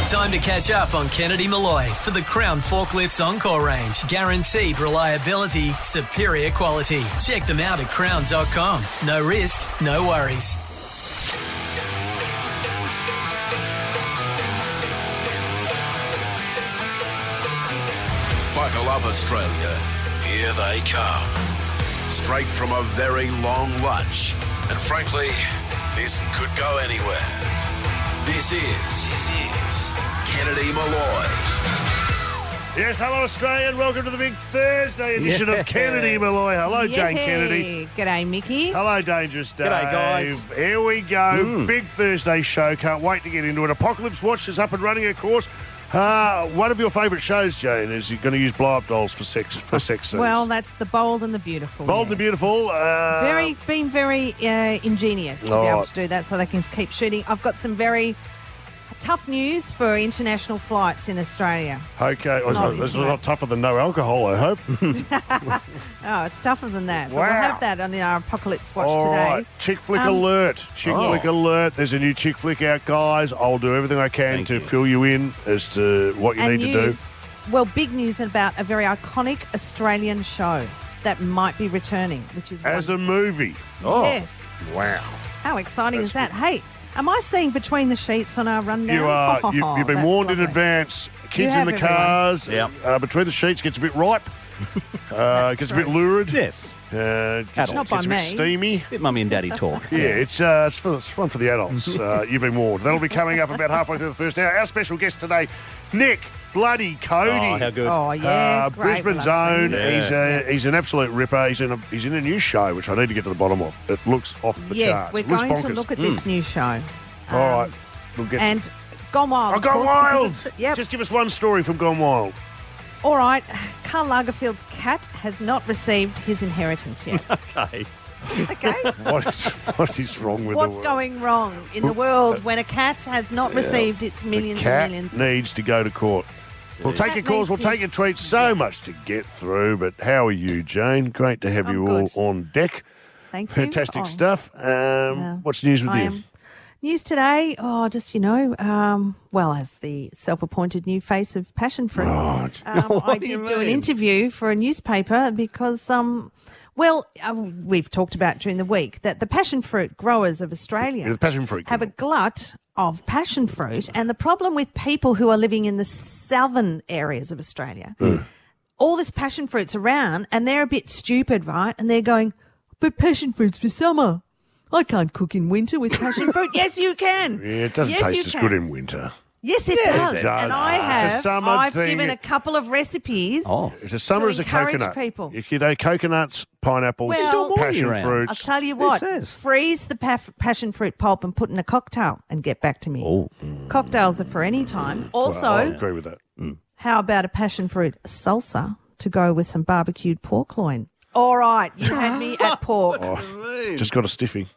Time to catch up on Kennedy Malloy for the Crown Forklifts Encore range. Guaranteed reliability, superior quality. Check them out at crown.com. No risk, no worries. Buckle up, Australia. Here they come. Straight from a very long lunch. And frankly, this could go anywhere. This is Kennedy Malloy. Yes, hello Australia, and welcome to the big Thursday edition of Kennedy Malloy. Hello, Jane Kennedy. G'day, Mickey. Hello, Dangerous Dave. G'day, guys. Here we go. Big Thursday show. Can't wait to get into it. Apocalypse Watch is up and running, of course. One of your favourite shows, Jane, is you're going to use blow-up dolls for sex scenes. Well, that's the Bold and the Beautiful. Bold and the Beautiful. Been very ingenious to be able to do that so they can keep shooting. I've got some very tough news for international flights in Australia. Okay. It's not tougher than no alcohol, I hope. Oh, it's tougher than that. Wow. But we'll have that on our Apocalypse Watch All today. right. Chick flick alert. Chick flick alert. There's a new chick flick out, guys. I'll do everything I can to fill you in as to what you need to do. Well, big news about a very iconic Australian show that might be returning, which is As a wonderful. movie. Oh, Yes. wow. How exciting That's is that? good. Hey, am I seeing between the sheets on our rundown? You are. You've been That's warned in lovely. advance. Kids You in the have, everyone. cars. Yep. Between the sheets gets a bit ripe. Gets a bit true. lurid. Yes. Gets Not by a bit me. steamy. Bit mummy and daddy talk. Yeah, it's fun for the adults. You've been warned. That'll be coming up about halfway through the first hour. Our special guest today, Nick Bloody Cody. Oh, how good. Oh, yeah. Great. Brisbane's Well, own. Yeah. He's an absolute ripper. He's in a new show, which I need to get to the bottom of. It looks off the Yes, charts. we're It looks going to bonkers. look at this new show. All right, we'll get. And Gone Wild. Oh, of Gone course, Wild! because it's- Yep. Just give us one story from Gone Wild. All right. Karl Lagerfeld's cat has not received his inheritance yet. Okay. Okay. What is wrong with What's the world? going wrong in the world when a cat has not received its millions Cat and millions? needs to go to court. We'll take your Cat calls, we'll needs take your his- tweets. So much to get through, but how are you, Jane? Great to have I'm you good. all on deck. Thank you. Fantastic Oh, stuff. What's news with I you? am. News today, just, well, as the self-appointed new face of Passion Fruit, I What do you did do an mean? interview for a newspaper because, we've talked about during the week that the passion fruit growers of Australia You're the passion fruit. have a girl. glut of passion fruit, and the problem with people who are living in the southern areas of Australia, all this passion fruit's around, and they're a bit stupid, right? And they're going, but passion fruit's for summer. I can't cook in winter with passion fruit. Yes, you can. Yeah, it doesn't Yes, taste you as can. good in winter. Yes, it Yes, does. it does. And I It's a have. summer I've thing. given a couple of recipes. Oh. It's a summer To as a encourage coconut. people. You know, coconuts, pineapples, Well- Still morning passion around. fruits. I'll tell you what. says? Freeze the passion fruit pulp and put in a cocktail and get back to me. Oh. Cocktails are for any time. Also, I agree with that. how about a passion fruit salsa to go with some barbecued pork loin? All right, you had me at pork. Just got a stiffy.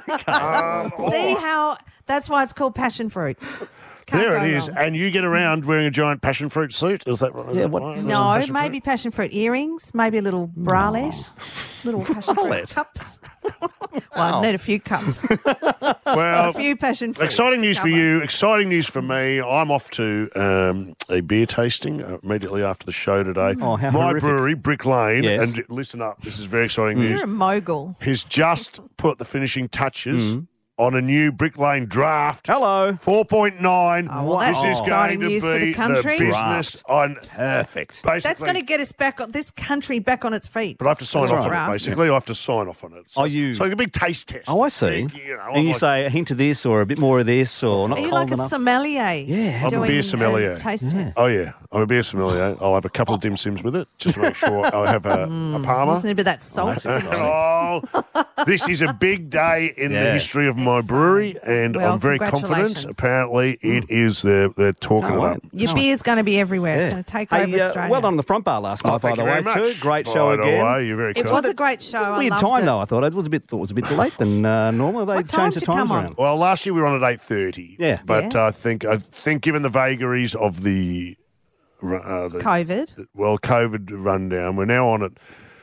See how that's why it's called passion fruit. Can't There go it is. wrong. And you get around wearing a giant passion fruit suit. Is that right? Is Yeah, that what- right? Is that No, passion maybe passion fruit earrings, maybe a little bralette, little passion fruit Bralette? cups. Well, I need a few cups, fruit? Well, a few passion fruit. exciting news for you. Exciting news for me. I'm off to a beer tasting immediately after the show today. Oh, how My horrific. brewery, Brick Lane. Yes. And listen up, this is very exciting news. You're a mogul. Has just put the finishing touches on a new Brick Lane draft. Hello. 4.9. Oh, well, that's this is exciting going to news for the be country. business on Perfect. basically. That's going to get us back on this country back on its feet. But I have to sign That's off on right. it, basically. I have to sign off on it. So, Are you- So it's a big taste test. Oh, I see. Big, you know, and I'm you like- say a hint of this or a bit more of this or not Are you cold like a enough. sommelier? Yeah. I'm a doing beer sommelier. Taste test. Oh, yeah. I'm a beer sommelier. I'll have a couple of dim sims with it just to make sure I have a Palmer. Just need a bit of that salt. Oh, this is a big day in the Yeah. history of my brewery, and Well, I'm very confident. congratulations. Apparently, it is. They're talking Can't it wait. up. Your beer's going to be everywhere. It's going to take over Australia. well done on the front bar last night, by Thank the you way, very much. too. Great show By the again. way, you're very It kind. was a great show. I Weird loved time it. though. I thought it was a bit late than normal. They What time changed the did you times come on? around. Well, last year we were on at 8:30. Yeah. but Yeah. I think given the vagaries of the COVID. COVID rundown, we're now on at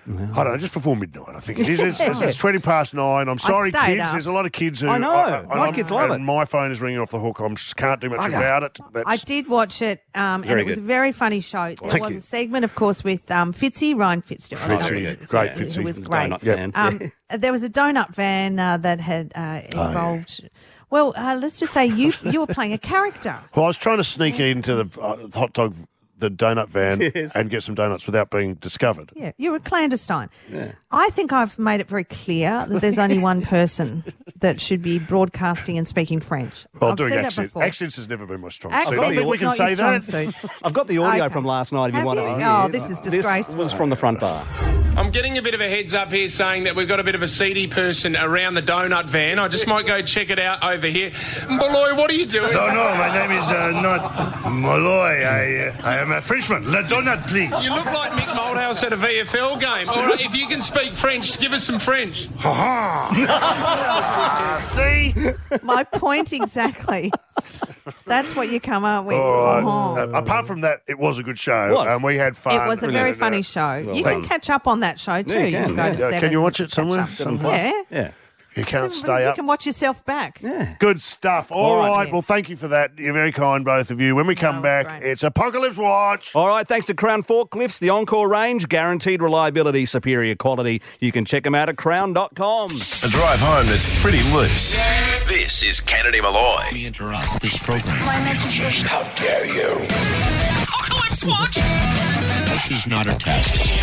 I don't know, just before midnight, I think it is. It's 20 past 9. I'm sorry, stayed kids. up. There's a lot of kids who... I know. My kids love it. And my phone is ringing off the hook. I just can't do much about it. I did watch it, and Very it was a good. very funny show. There Thank was you. a segment, of course, with Fitzy, Ryan Fitzgerald. Fitzy, great Fitzy. Who was great. Donut fan. There was a donut van that had involved... Well, let's just say you were playing a character. Well, I was trying to sneak into the hot dog, the donut van, Yes. and get some donuts without being discovered. Yeah, you were clandestine. I think I've made it very clear that there's only one person that should be broadcasting and speaking French. Well, I've doing said that accents. before. Accents has never been my strong Accents suit. I think is we can not say your strong that. suit. I've got the audio Okay. from last night if Have you want you? to hear. Oh, this is This disgraceful. was from the front bar. I'm getting a bit of a heads up here saying that we've got a bit of a seedy person around the donut van. I just might go check it out over here. Molloy, what are you doing? No, my name is not Molloy. I am a Frenchman. La donut, please. You look like Mick Moldhouse at a VFL game. All right, if you can speak French, give us some French. See? My point exactly. That's what you come up with. Apart from that, it was a good show, Was. and we had fun. It was a very funny show. You can catch up on that show too. Yeah, you you can can, go yeah. to 7. Can you watch it catch somewhere? up. Someplace? Yeah. Yeah. You can't You stay up. can watch yourself back. Good stuff. All right. Yeah. Well, thank you for that. You're very kind, both of you. When we come that was back, great. it's Apocalypse Watch. All right, thanks to Crown Forklifts, the Encore range, guaranteed reliability, superior quality. You can check them out at crown.com. A drive home that's pretty loose. This is Kennedy Malloy. Interrupt this program. How dare you? Apocalypse Watch. This is not a test.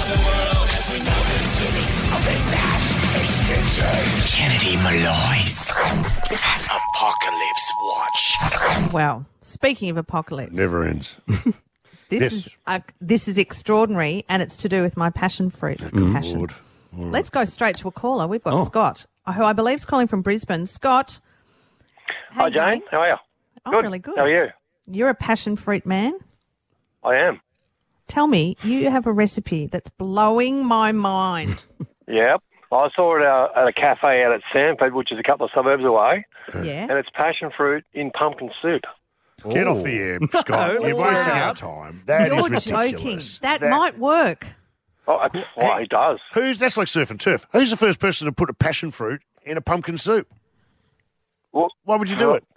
Kennedy Malloy's Apocalypse Watch. Well, speaking of apocalypse, Never ends. this is extraordinary, and it's to do with my passion fruit. Passion. Lord. Let's go straight to a caller. We've got Scott, who I believe is calling from Brisbane. Scott. Hi, hey, Jane. mate. How are you? Oh, Good. really good. How are you? You're a passion fruit man. I am. Tell me, you have a recipe that's blowing my mind. Yep. I saw it at a cafe out at Sanford, which is a couple of suburbs away, Yeah. and it's passion fruit in pumpkin soup. Get off the air, Scott. You're let's wasting hear it our out. time. That is You're ridiculous. joking. That might work. Oh, it does. That's like surf and turf. Who's the first person to put a passion fruit in a pumpkin soup? Well, Why would you do it?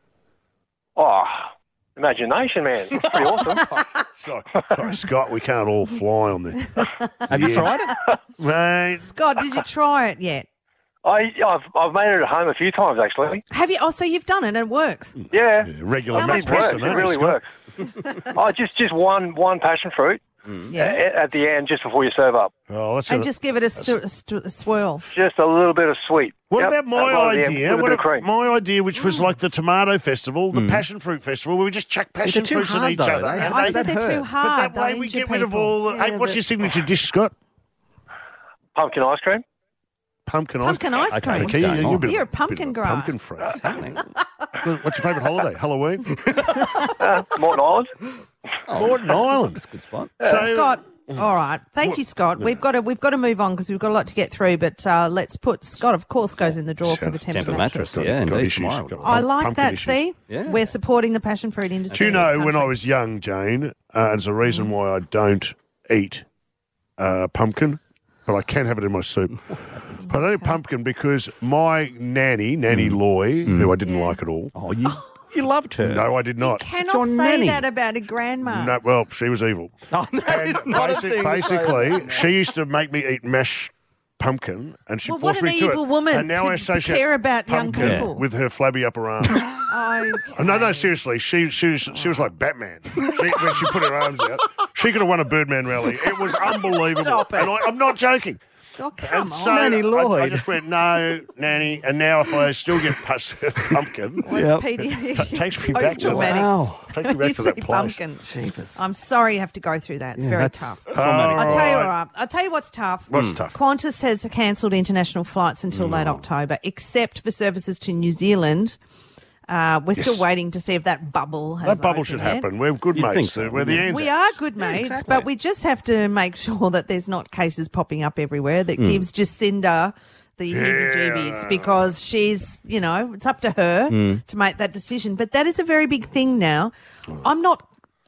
Oh, imagination, man. It's pretty awesome. Sorry, Scott, we can't all fly on there. Have you tried it? Mate, Scott, did you try it yet? I've made it at home a few times, actually. Have you? Oh, so you've done it and it works. Yeah. regular How Max much Preston, It eh, really Scott? works. Just one passion fruit Yeah. at the end, just before you serve up. Oh, that's And gonna- just give it a swirl. Just a little bit of sweet. What Yep, about my right at the end, idea? with a What bit of about cream. my idea, which was like the tomato festival, the passion fruit festival, where we just chuck passion too fruits at hard, each though. other. They- and I they- said they're hurt. too but hard. that way they we injure get rid of people. all the... Hey, what's your signature dish, Scott? Pumpkin ice cream. Pumpkin Pumpkin ice Okay, cream. what's going on? You're a pumpkin grower. Pumpkin fruit. What's your favourite holiday? Halloween? Morton Island. Morton Island. That's a good spot. Scott. All right. Thank you, Scott. We've got to move on because we've got a lot to get through. But let's put Scott, of course, goes in the draw for the Temper Temper mattress. mattress, yeah, Got indeed, issues. tomorrow. Got I like pumpkin that. issues. See, Yeah. we're supporting the passion fruit industry. Do you in this know, when I country. was young, Jane, it's a reason why I don't eat pumpkin, but I can have it in my soup. But I don't eat pumpkin because my nanny, Loy, who I didn't like at all. Oh, you loved her. No, I did not. cannot your say nanny. that about a grandma? No, well, she was evil. Oh, that is not a thing to say. Basically, she used to make me eat mashed pumpkin, and she Well, forced what an me to evil it. woman and now to I associate care about young pumpkin people. with her flabby upper arms. Okay. No, seriously, she was like Batman. When she put her arms out, she could have won a Birdman rally. It was unbelievable. Stop it. And I'm not joking. Oh, come And on. so Nanny I Lloyd. just went, no, Nanny. And now if I still get pumpkin, What's PD? takes me back to Post-traumatic. Wow. take me back to that See place. pumpkin. I'm sorry you have to go through that. It's very that's tough. traumatic. I'll tell you right. what. I'll tell you what's tough. What's tough? Qantas has cancelled international flights until late October, except for services to New Zealand. We're still waiting to see if that bubble has That bubble opened should yet. happen. We're good You'd mates. think so, We're the wouldn't Anzacs. We are good mates, but we just have to make sure that there's not cases popping up everywhere that gives Jacinda the heebie-jeebies because she's, it's up to her to make that decision. But that is a very big thing now. I'm not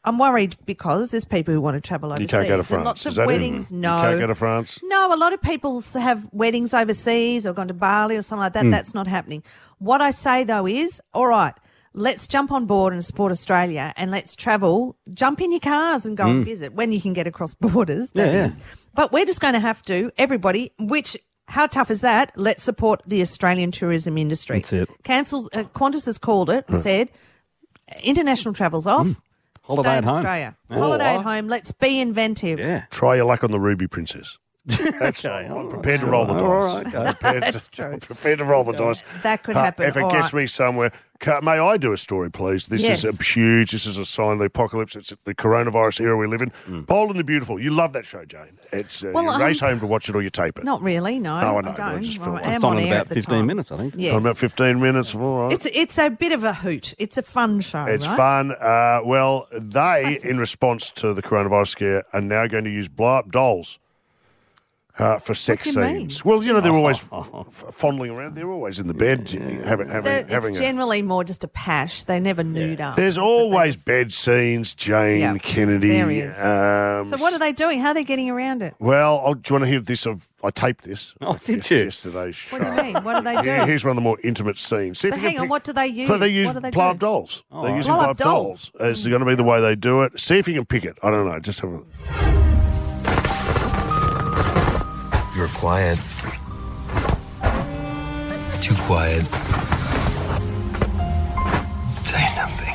I'm worried because there's people who want to travel overseas. You can't go to And France. lots Is of that it? weddings. No. You can't go to France? No, a lot of people have weddings overseas or gone to Bali or something like that. That's not happening. What I say, though, is, all right, let's jump on board and support Australia and let's travel, jump in your cars and go and visit when you can get across borders, that is. But we're just going to have to, everybody, how tough is that? Let's support the Australian tourism industry. That's it. Qantas has called it and said, international travel's off. Holiday Stay at in home. Australia. Holiday at home. Let's be inventive. Yeah. Try your luck on the Ruby Princess. That's I'm prepared to roll the dice. All right, okay. That's true. Prepared to roll the dice. That could happen. If it All gets right. me somewhere, may I do a story, please? This Yes. is huge. This is a sign of the apocalypse. It's the coronavirus era we live in. Bold and the Beautiful. You love that show, Jane. It's you race home to watch it or you tape it. Not really, no. Oh, I know, I but I don't. just feel Well, like- I am It's on in air about at the 15 time. minutes, I think. Yes. About 15 minutes. All right. It's a bit of a hoot. It's a fun show, It's right? fun. Well, they, in response to the coronavirus scare, are now going to use blow-up dolls for sex do you mean? scenes. Well, they're always fondling around. They're always in the bed having It's generally more just a pash. They never nude up. There's always bed scenes, Jane Yeah, Kennedy. there is. So what are they doing? How are they getting around it? Well, do you want to hear this? I taped this. Oh, did you? Yesterday's show. What do you mean? What do they do? Yeah, here's one of the more intimate scenes. See if But you can hang on, pick- what do they use? So they use What do they blow-up do? dolls. They're using Blow-up blow-up dolls. It's going to be the way they do it. See if you can pick it. I don't know. Just have a... You're quiet. Too quiet. Say something.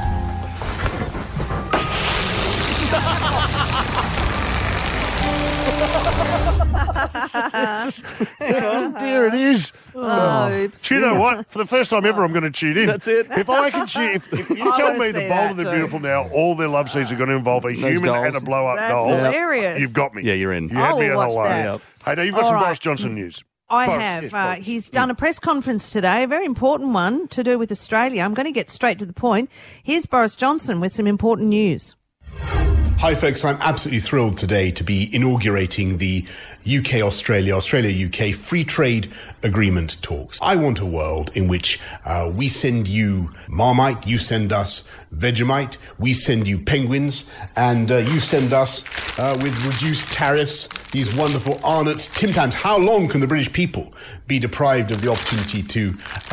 There it is. oops. Do you know what? For the first time ever, I'm going to tune in. That's it. If I can tune, if you I tell wanna me the see Bold that and the too. Beautiful now, all their love scenes are going to involve a human dolls. and a blow-up That's doll. hilarious. You've got me. Yeah, you're in. You had I me will at watch hello. that. Hey, now you've got All some right. Boris Johnson news. I Boris, have. yes, Boris. He's done a press conference today, a very important one to do with Australia. I'm going to get straight to the point. Here's Boris Johnson with some important news. Hi folks, I'm absolutely thrilled today to be inaugurating the UK-Australia, Australia-UK free trade agreement talks. I want a world in which we send you Marmite, you send us Vegemite, we send you penguins, and you send us, with reduced tariffs, these wonderful Arnott's Tim Tams. How long can the British people be deprived of the opportunity to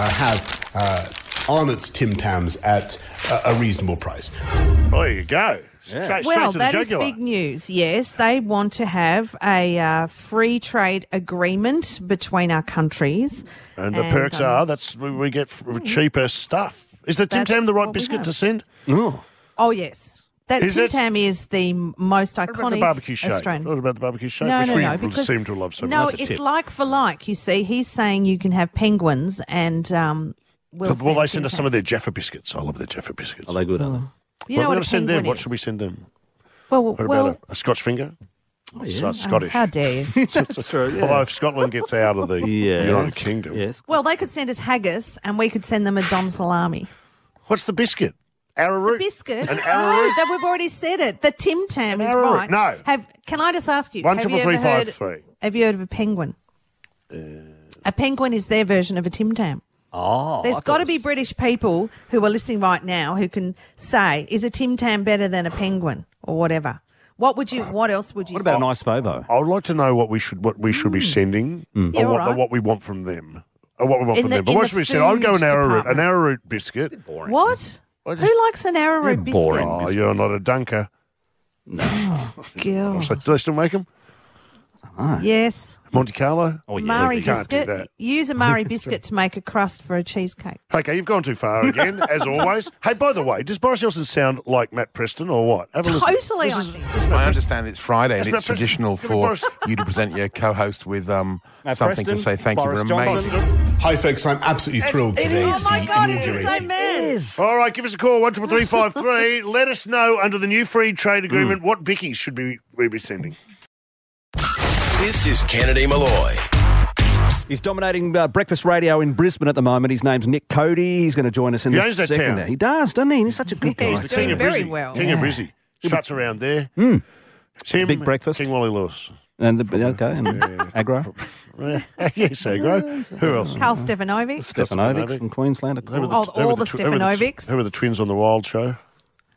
have Arnott's Tim Tams at a reasonable price? Oh, there you go. Straight Well, to the that is jugular. big news. Yes, they want to have a free trade agreement between our countries. And the perks are we get cheaper stuff. Is the Tim That's Tam the right what we biscuit have. to send? Oh, yes. That Is Tim it? Tam is the most iconic What about the barbecue shake? Australian. What about the barbecue shake? No, which no, we no. Because, seem to love so no, much. it's like for like. You see, he's saying you can have penguins and Will they send us some of their Jaffa biscuits? I love their Jaffa biscuits. Are they good? You What know are we what going a to send them? penguin What is? should we send them? Well, What about a Scotch finger? Scottish. how dare you? That's true. Yeah. Although if Scotland gets out of the United Kingdom. Yes. Well, they could send us haggis and we could send them a Don Salami. What's the biscuit? Arrowroot? Biscuit? An No, arrowroot? that we've already said it. The Tim Tam is arrowroot. right. No. Can I just ask you? 1-333-5-3. Have you heard of a penguin? A penguin is their version of a Tim Tam. Oh, There's got to be British people who are listening right now who can say, is a Tim Tam better than a penguin or whatever? What else would you What say? about a nice Fovo? I would like to know what we should be sending Yeah, or all right. what we want from them. Or what we want In from the- them. But in what the should we send? I'd go an food arrowroot. An department. arrowroot biscuit. What? Who likes an arrowroot biscuit? boring. Oh, you're not a dunker. God. So, do they still make them? Yes. Monte Carlo? Oh, yeah. Murray you can't do biscuit. that. Use a Murray biscuit to make a crust for a cheesecake. Okay, you've gone too far again, as always. Hey, by the way, does Boris Johnson sound like Matt Preston or what? Have a listen. Totally, This I is- think. this is Matt I Preston. understand it's Friday and That's it's not traditional Preston. for Boris- you to present your co-host with something Preston, to say thank Boris you for amazing. Johnson. Hi folks, I'm absolutely thrilled today Oh to my be God, it's the inaugurating. same man. All right, give us a call, 1-333-5-3. Let us know, under the new free trade agreement, what bickies should we be sending? This is Kennedy Malloy. He's dominating breakfast radio in Brisbane at the moment. His name's Nick Cody. He's going to join us in He a owns that second. town. He does, doesn't he? He's such a good guy. He's the doing King of very Brizzy. well. King of Brizzy. Shuts around there. Tim, Big breakfast. King Wally Lewis. And Agro. Yes, Agro. Who else? Carl Stefanovic. Stefanovic from Queensland, of course. All the Stefanovics. Who were the twins on the Wild Show?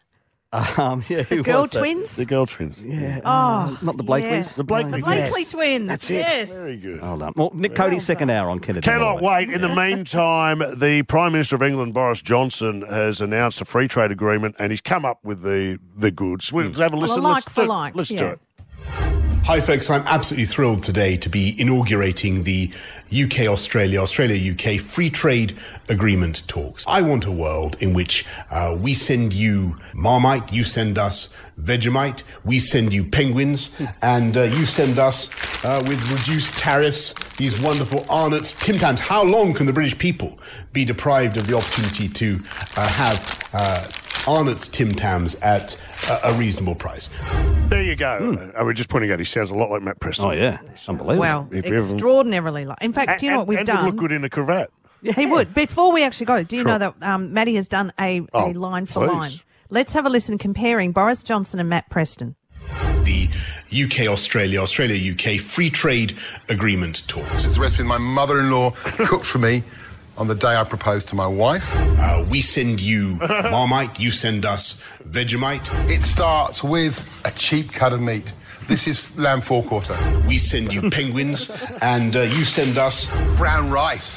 The girl twins? The girl twins. Yeah. Oh, not the Blakeleys. yeah. The Blakely The Blakely twins. twins. That's it. Yes. Very good. Well done. Well, Nick Cody's second hour on Kennedy. Cannot wait. In the meantime, the Prime Minister of England, Boris Johnson, has announced a free trade agreement and he's come up with the goods. We'll have a listen. like for like, Let's do yeah. it. Hi folks, I'm absolutely thrilled today to be inaugurating the Australia-UK free trade agreement talks. I want a world in which we send you Marmite, you send us Vegemite, we send you penguins, and you send us, with reduced tariffs, these wonderful Arnott's Tim Tams. How long can the British people be deprived of the opportunity to have Arnott's Tim Tams at a reasonable price? There you go. We're just pointing out he sounds a lot like Matt Preston. Oh, yeah. It's unbelievable. Well, If you ever- extraordinarily like. In fact, do you know what we've and done? would look good in a cravat. He would. Before we actually go, do you Sure. know that Matty has done a line for please. line? Let's have a listen comparing Boris Johnson and Matt Preston. The Australia-UK free trade agreement talks. It's a recipe my mother-in-law cooked for me on the day I proposed to my wife. We send you Marmite, you send us Vegemite. It starts with a cheap cut of meat. This is lamb forequarter. We send you penguins, and you send us brown rice.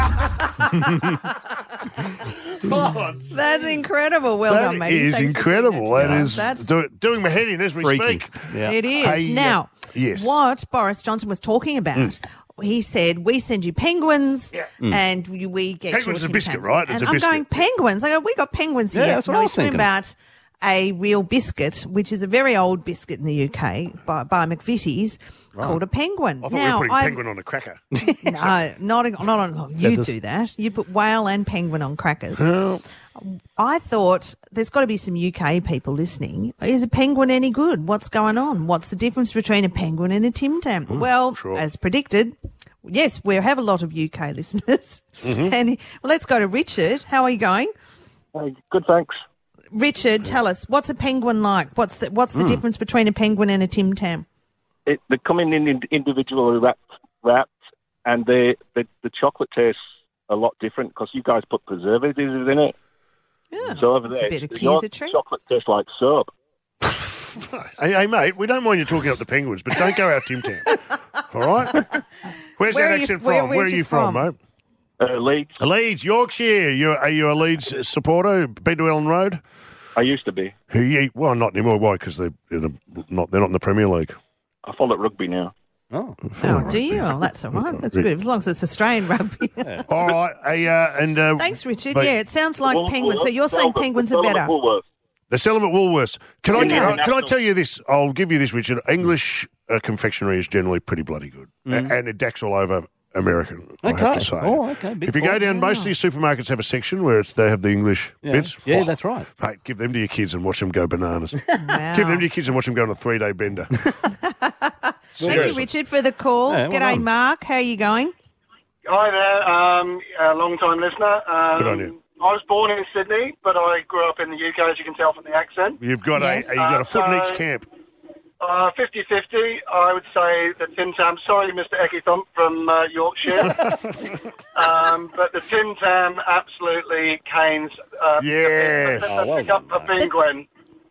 That's incredible. Well done, That mate. is Thanks for incredible. bringing That to is us. doing my head in as we Freaky. speak. Yeah. It is. Hey, Now, yes. what Boris Johnson was talking about, he said, we send you penguins and we get Penguins your is a Tim biscuit, Tams. right? It's And a I'm biscuit. going, penguins? I go, we got penguins here. Yeah, that's what I was talking thinking. about a real biscuit, which is a very old biscuit in the UK by McVitie's called a penguin. I thought we were putting penguin on a cracker. No, not on. You do that. You put whale and penguin on crackers. I thought there's got to be some UK people listening. Is a penguin any good? What's going on? What's the difference between a penguin and a Tim Tam? Well, as predicted, yes, we have a lot of UK listeners. And let's go to Richard. How are you going? Good, thanks. Richard, tell us, what's a penguin like? What's the difference between a penguin and a Tim Tam? They come in individually wrapped, and the chocolate tastes a lot different because you guys put preservatives in it. Yeah, so over that's there, a bit your accusatory. chocolate tastes like soap. Hey, mate, we don't mind you talking up the penguins, but don't go out Tim Tam. All right? Where's Where that are you- accent where- from? where'd Where are you you from, from? mate? Leeds. Leeds, Yorkshire. Are you a Leeds supporter? Been to Ellen Road? I used to be. Well, not anymore. Why? Because they're not in the Premier League. I follow rugby now. Oh, do you? Oh, that's all right. That's good. As long as it's Australian rugby. All right. Thanks, Richard. but- Yeah, it sounds like penguins. So you're saying penguins are better? They sell them at Woolworths. Can Yeah. I tell you this? I'll give you this, Richard. English confectionery is generally pretty bloody good, and it decks all over American. I have to say. Oh, okay. Big If you go fault. down, most of your supermarkets have a section where they have the English bits. Yeah, that's right. Mate, give them to your kids and watch them go bananas. Wow. Give them to your kids and watch them go on a 3-day bender. Thank you, Richard, for the call. Yeah, well G'day, done. Mark. How are you going? Hi there, a long-time listener. Good on you. I was born in Sydney, but I grew up in the UK, as you can tell from the accent. You've got a foot in each camp. 50-50, I would say the Tim Tam. Sorry, Mr. Ecky Thump from Yorkshire. But the Tim Tam absolutely canes. Yes. Pick up a penguin.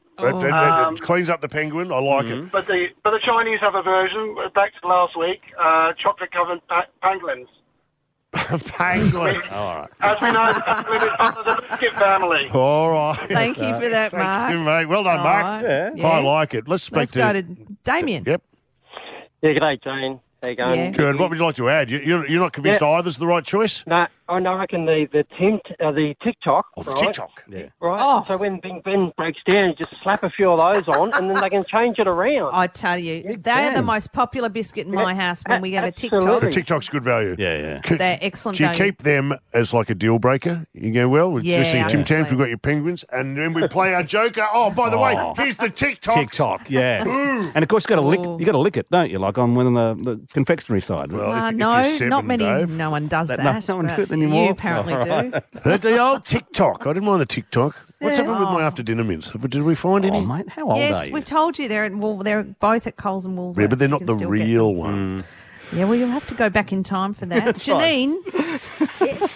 It cleans up the penguin. I like it. But the Chinese have a version, back to last week, chocolate-covered pangolins. Pangolin. All right. As we know, it's part of the biscuit family. All right. Thank you for that, Mark. Thank you, mate. Well done, All Mark. right. Yeah. I like it. Let's speak Let's to... go to Damien. Yep. Yeah, g'day, Jane. How you going? Yeah. Good. What would you like to add? You're not convinced Yeah. either's the right choice? No, I reckon the TikTok. Oh, the right? TikTok. Yeah. Right. Oh. So when Big Ben breaks down, you just slap a few of those on, and then they can change it around. I tell you, they are the most popular biscuit in my house when we have a TikTok. Absolutely. The TikTok's good value. Yeah. They're excellent Do you value. keep them as like a deal breaker? You go, well, we've just seen Yeah, Tim Tams, honestly. we've got your penguins, and then we play our joker. Oh, by the way, here's the TikTok. TikTok, yeah. And of course, you got to lick. You got to lick it, don't you? Like on the confectionery side. Well, No, if you're not seven, many. Dave. No one does that. No one but does it anymore. You apparently do. The old TikTok. I didn't mind the TikTok. What's Yeah. happened with my after dinner mints? Did we find any? Oh, mate, how old are Yes, you? we've told you they're both at Coles and Woolworths. Yeah, but they're You not can the still get real them. one. Yeah, well, you'll have to go back in time for that. That's right. Janine,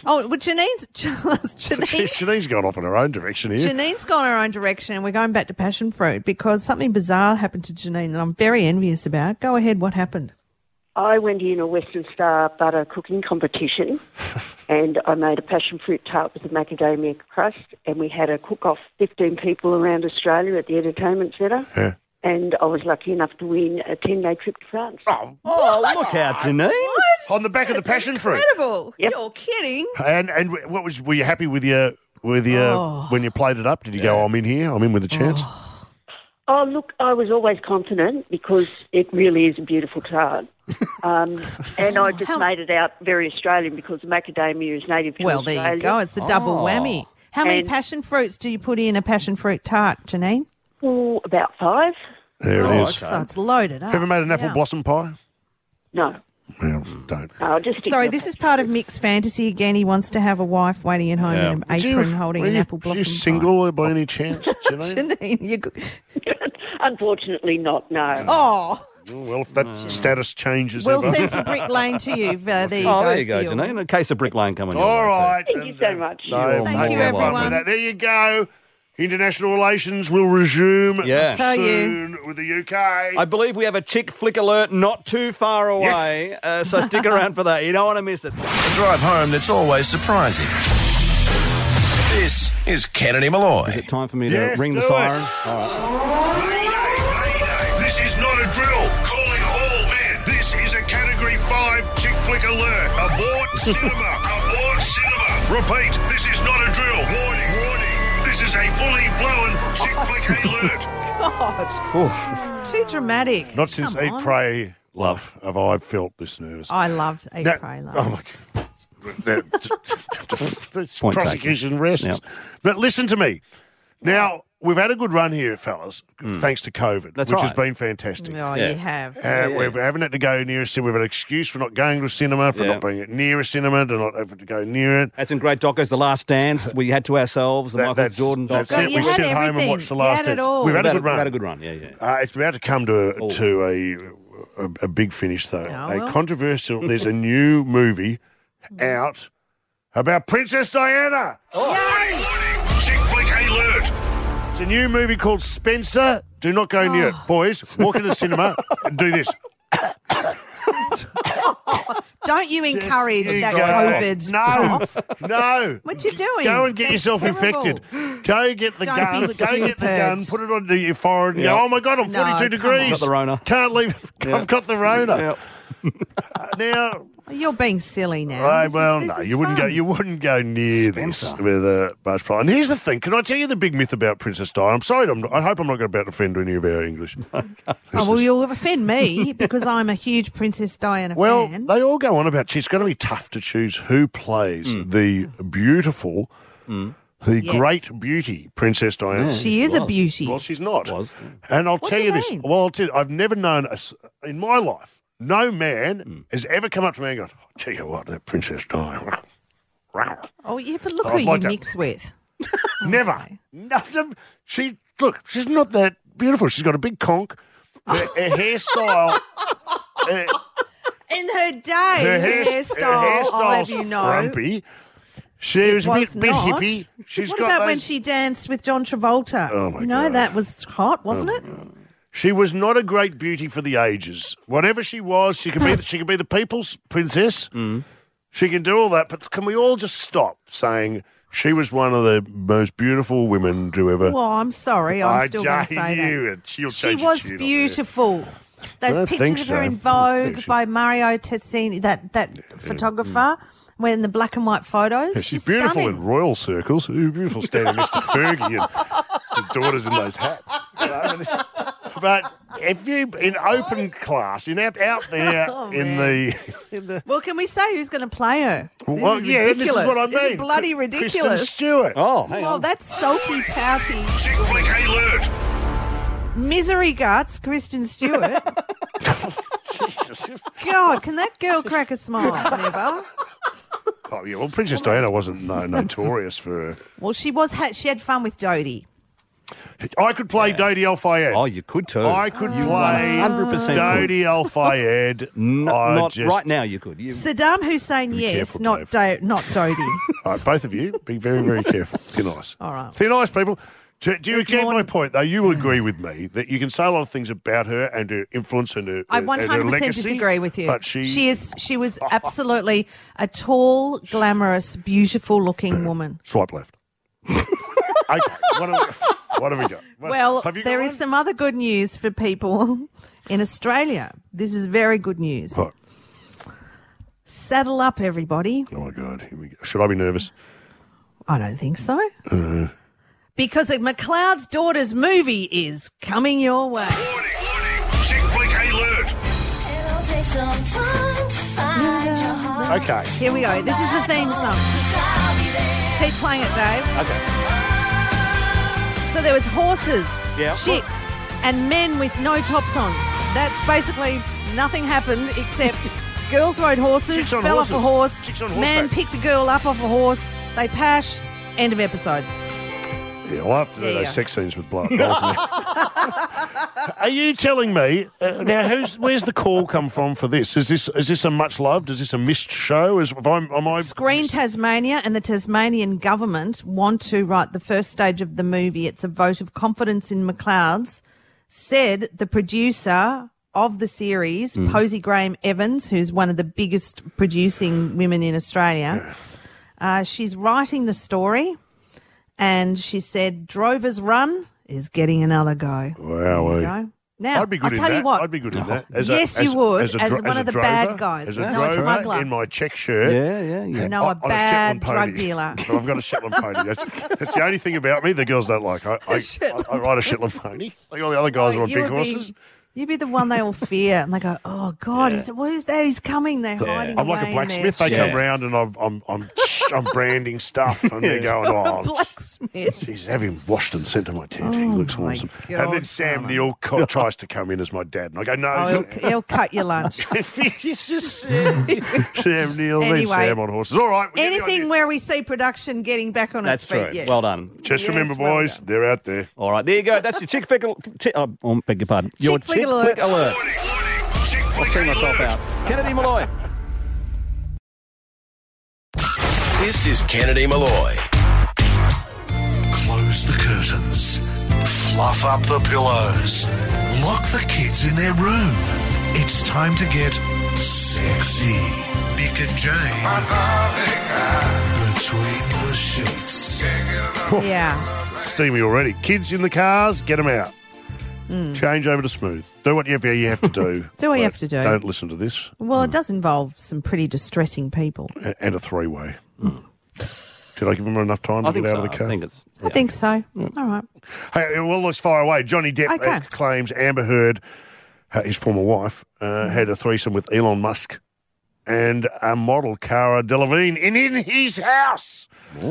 Oh, well, Janine's gone off in her own direction here. Janine's gone her own direction, and we're going back to passion fruit because something bizarre happened to Janine that I'm very envious about. Go ahead, what happened? I went in a Western Star butter cooking competition and I made a passion fruit tart with a macadamia crust, and we had a cook-off 15 people around Australia at the entertainment centre. Yeah. And I was lucky enough to win a 10-day trip to France. Oh, look out, Janine. On the back of the passion fruit. Incredible. Yep. You're kidding. And were you happy with your when you played it up? Did you go, I'm in here, I'm in with a chance? Oh, look, I was always confident because it really is a beautiful tart. And I just made it out very Australian because the macadamia is native to Australia. Well, there you go. It's the double whammy. How many And- passion fruits do you put in a passion fruit tart, Janine? Oh, about 5. There it is. So it's loaded up. Ever made an apple Yeah. blossom pie? No. Well, don't. I'll just stick Sorry, with this is part of mixed fantasy again. He wants to have a wife waiting at home in an apron holding an apple blossom Are you single by any chance, Janine? Janine, you're good. Unfortunately not, no. Oh. Well, if that status changes. We'll ever. send some Brick Lane to you. There you go. There you go, Phil. Janine. A case of Brick Lane coming your All way, right. Thank you so much. No, Thank no you, problem everyone. with that. There you go. International relations will resume Yeah. Tell you. soon with the UK. I believe we have a chick flick alert not too far away, so stick around for that. You don't want to miss it. A drive home that's always surprising. This is Kennedy Malloy. Is it time for me to Yes, ring the do it. siren? All right. Mayday. This is not a drill. Calling all men. This is a Category 5 chick flick alert. Abort cinema. Abort cinema. Repeat, this is not a drill. Warning, warning. This is a fully blown chick flick alert. God. It's too dramatic. Not since Come Eat, on. Pray, Love have I felt this nervous. I loved Eat, Now- Pray, Love. Oh, my God. That's Point prosecution rests. Yep. But listen to me. Now, we've had a good run here, fellas, thanks to COVID, That's which has right. been fantastic. Oh, Yeah. you have. We haven't had to go near a cinema. We've had an excuse for not going to a cinema, for Yeah. not being near a cinema, to not having to go near it. Had some great docos. The Last Dance we had to ourselves. The Michael Jordan that's doco. it. You We had sit at home and everything. watch The You Last had it Dance. all. We've had a good We've run. had a good run, yeah. It's about to come to a big finish, though. Oh, A well. controversial. There's a new movie out about Princess Diana. Warning, chick flick alert. It's a new movie called Spencer. Do not go near it, boys. Walk into the cinema and do this. Don't you encourage You that go. COVID cough. No. What you doing? Go and get That's yourself terrible. infected. Go get the Don't gun. be Go get the stupid. gun. Put it on your forehead and Yep. go, oh, my God, I'm No, 42 come on. degrees. Got the Rona. Can't leave. I've got the Rona. Yep. Now, You're being silly now. right, This well, is no, fun. you wouldn't go near Spencer. this with a Buzz Price. And here's the thing. Can I tell you the big myth about Princess Diana? I'm sorry. I hope I'm not about to offend any of our English. Oh, well, you'll offend me because I'm a huge Princess Diana Well, fan. they all go on about it's going to be tough to choose who plays the beautiful, the Yes. great beauty Princess Diana. She is a beauty. Well, she's not. Was. And I'll What tell do you you this. mean? Well, I'll tell you, I've never known, in my life, no man has ever come up to me and gone, I'll tell you what, that Princess Diana. Oh, yeah, but look I'd who you like to- mix with. Never. Nothing. She's not that beautiful. She's got a big conch. Her hairstyle. In her day, her hairstyle, I'll have you know. Frumpy. She was a bit not. hippie. She's What got about those... when she danced with John Travolta? Oh, my you know, God. that was hot, wasn't it? She was not a great beauty for the ages. Whatever she was, she could be the people's princess. She can do all that, but can we all just stop saying she was one of the most beautiful women to ever? Well, I'm sorry, I'm still going to say knew that. it. She'll She change your was tune on beautiful. I Those don't pictures think of her so. in I don't Vogue think by Mario Tessini, that photographer, when the black and white photos. there. She's beautiful stunning. in royal circles. She's beautiful standing next to Fergie and the daughters in those hats. You know, but if you in open class, out there in the Well, can we say who's going to play her? well, is yeah, this is what I ridiculous. This mean. is bloody Kristen ridiculous. Stewart. Oh, hang Well, on. that's sulky, pouty, Chick flick alert. misery guts, Kristen Stewart. Jesus. God, can that girl crack a smile? Never. Oh yeah, well, Princess Diana wasn't notorious for. Well, she had fun with Dodie. I could play Dodi Al Fayed. Oh, you could too. I could You play 100% Dodi Al Fayed. Not right now. You could. Saddam Hussein, yes, careful, not Dodi. All right, both of you, be very, very careful. Thin ice. All right. Thin ice, people. Do you This get my morning- point, though? You will agree with me that you can say a lot of things about her and her influence and her I and her 100% legacy, disagree with you. But she she was absolutely a tall, glamorous, beautiful-looking woman. Swipe left. Okay, what have we got? Well, have you there got is one? some other good news for people in Australia. This is very good news. What? Saddle up, everybody. Oh, my God. Here we go. Should I be nervous? I don't think so. Because a McLeod's Daughters movie is coming your way. Chick flick alert. Okay. Here we go. This is the theme song. Keep playing it, Dave. Okay. So there was horses, Yeah. chicks, and men with no tops on. That's basically nothing happened except girls rode horses, Chicks on fell off a horses. horse, Chicks on man horseback. picked a girl up off a horse, they pash, end of episode. Yeah, I'll have to do There you those go. sex scenes with blood. Are you telling me now? Where's the call come from for this? Is this a much loved? Is this a missed show? Am I Screen Tasmania and the Tasmanian government want to write the first stage of the movie. It's a vote of confidence in McLeod's, said the producer of the series, Posey Graham Evans, who's one of the biggest producing women in Australia. She's writing the story, and she said Drover's Run is getting another go. Wow. There you go. Now, I'd be good I'll in tell that. you what. I'd be good in that. Yes, you would, as dro- one a of the drover, bad guys. As a No, a drover smuggler. in my check shirt. Yeah. No, a on bad Shetland pony. drug dealer. But I've got a Shetland pony. That's the only thing about me the girls don't like. I ride a Shetland pony. Like all the other guys are on You big would horses. You'd be the one they all fear, and they go, "Oh God, what is that? He's coming!" They're hiding. I'm like a away in blacksmith. their They come round and I'm branding stuff, and they're going, "Oh, blacksmith." Jeez, have him washed and sent to my tent. He looks my awesome." God, And then Sam Neill tries to come in as my dad, and I go, "No, Oh, he'll cut your lunch. He's just Sam Neill. Leave Anyway, Sam on horses. All right. we get the Anything idea. where we see production getting back on That's its feet. true. Yes. Well done. Just Yes, remember, well boys, they're out there. All right, there you go. That's your chick flick. Beg your pardon. Your Chick flick alert. alert. Chick I'll flick see myself alert. out. Kennedy Malloy. This is Kennedy Malloy. Close the curtains. Fluff up the pillows. Lock the kids in their room. It's time to get sexy. Nick and Jane. Between the sheets. Yeah. Steamy already. Kids in the cars, get them out. Change over to smooth. Do what you have to do. Do what you but have to do. Don't listen to this. Well, it does involve some pretty distressing people. And a three-way. Did I give them enough time to think get out so. of the car? I think it's. I think so. All right. Hey, well, let's fire away. Johnny Depp Okay. claims Amber Heard, his former wife, had a threesome with Elon Musk and a model, Cara Delevingne, in his house.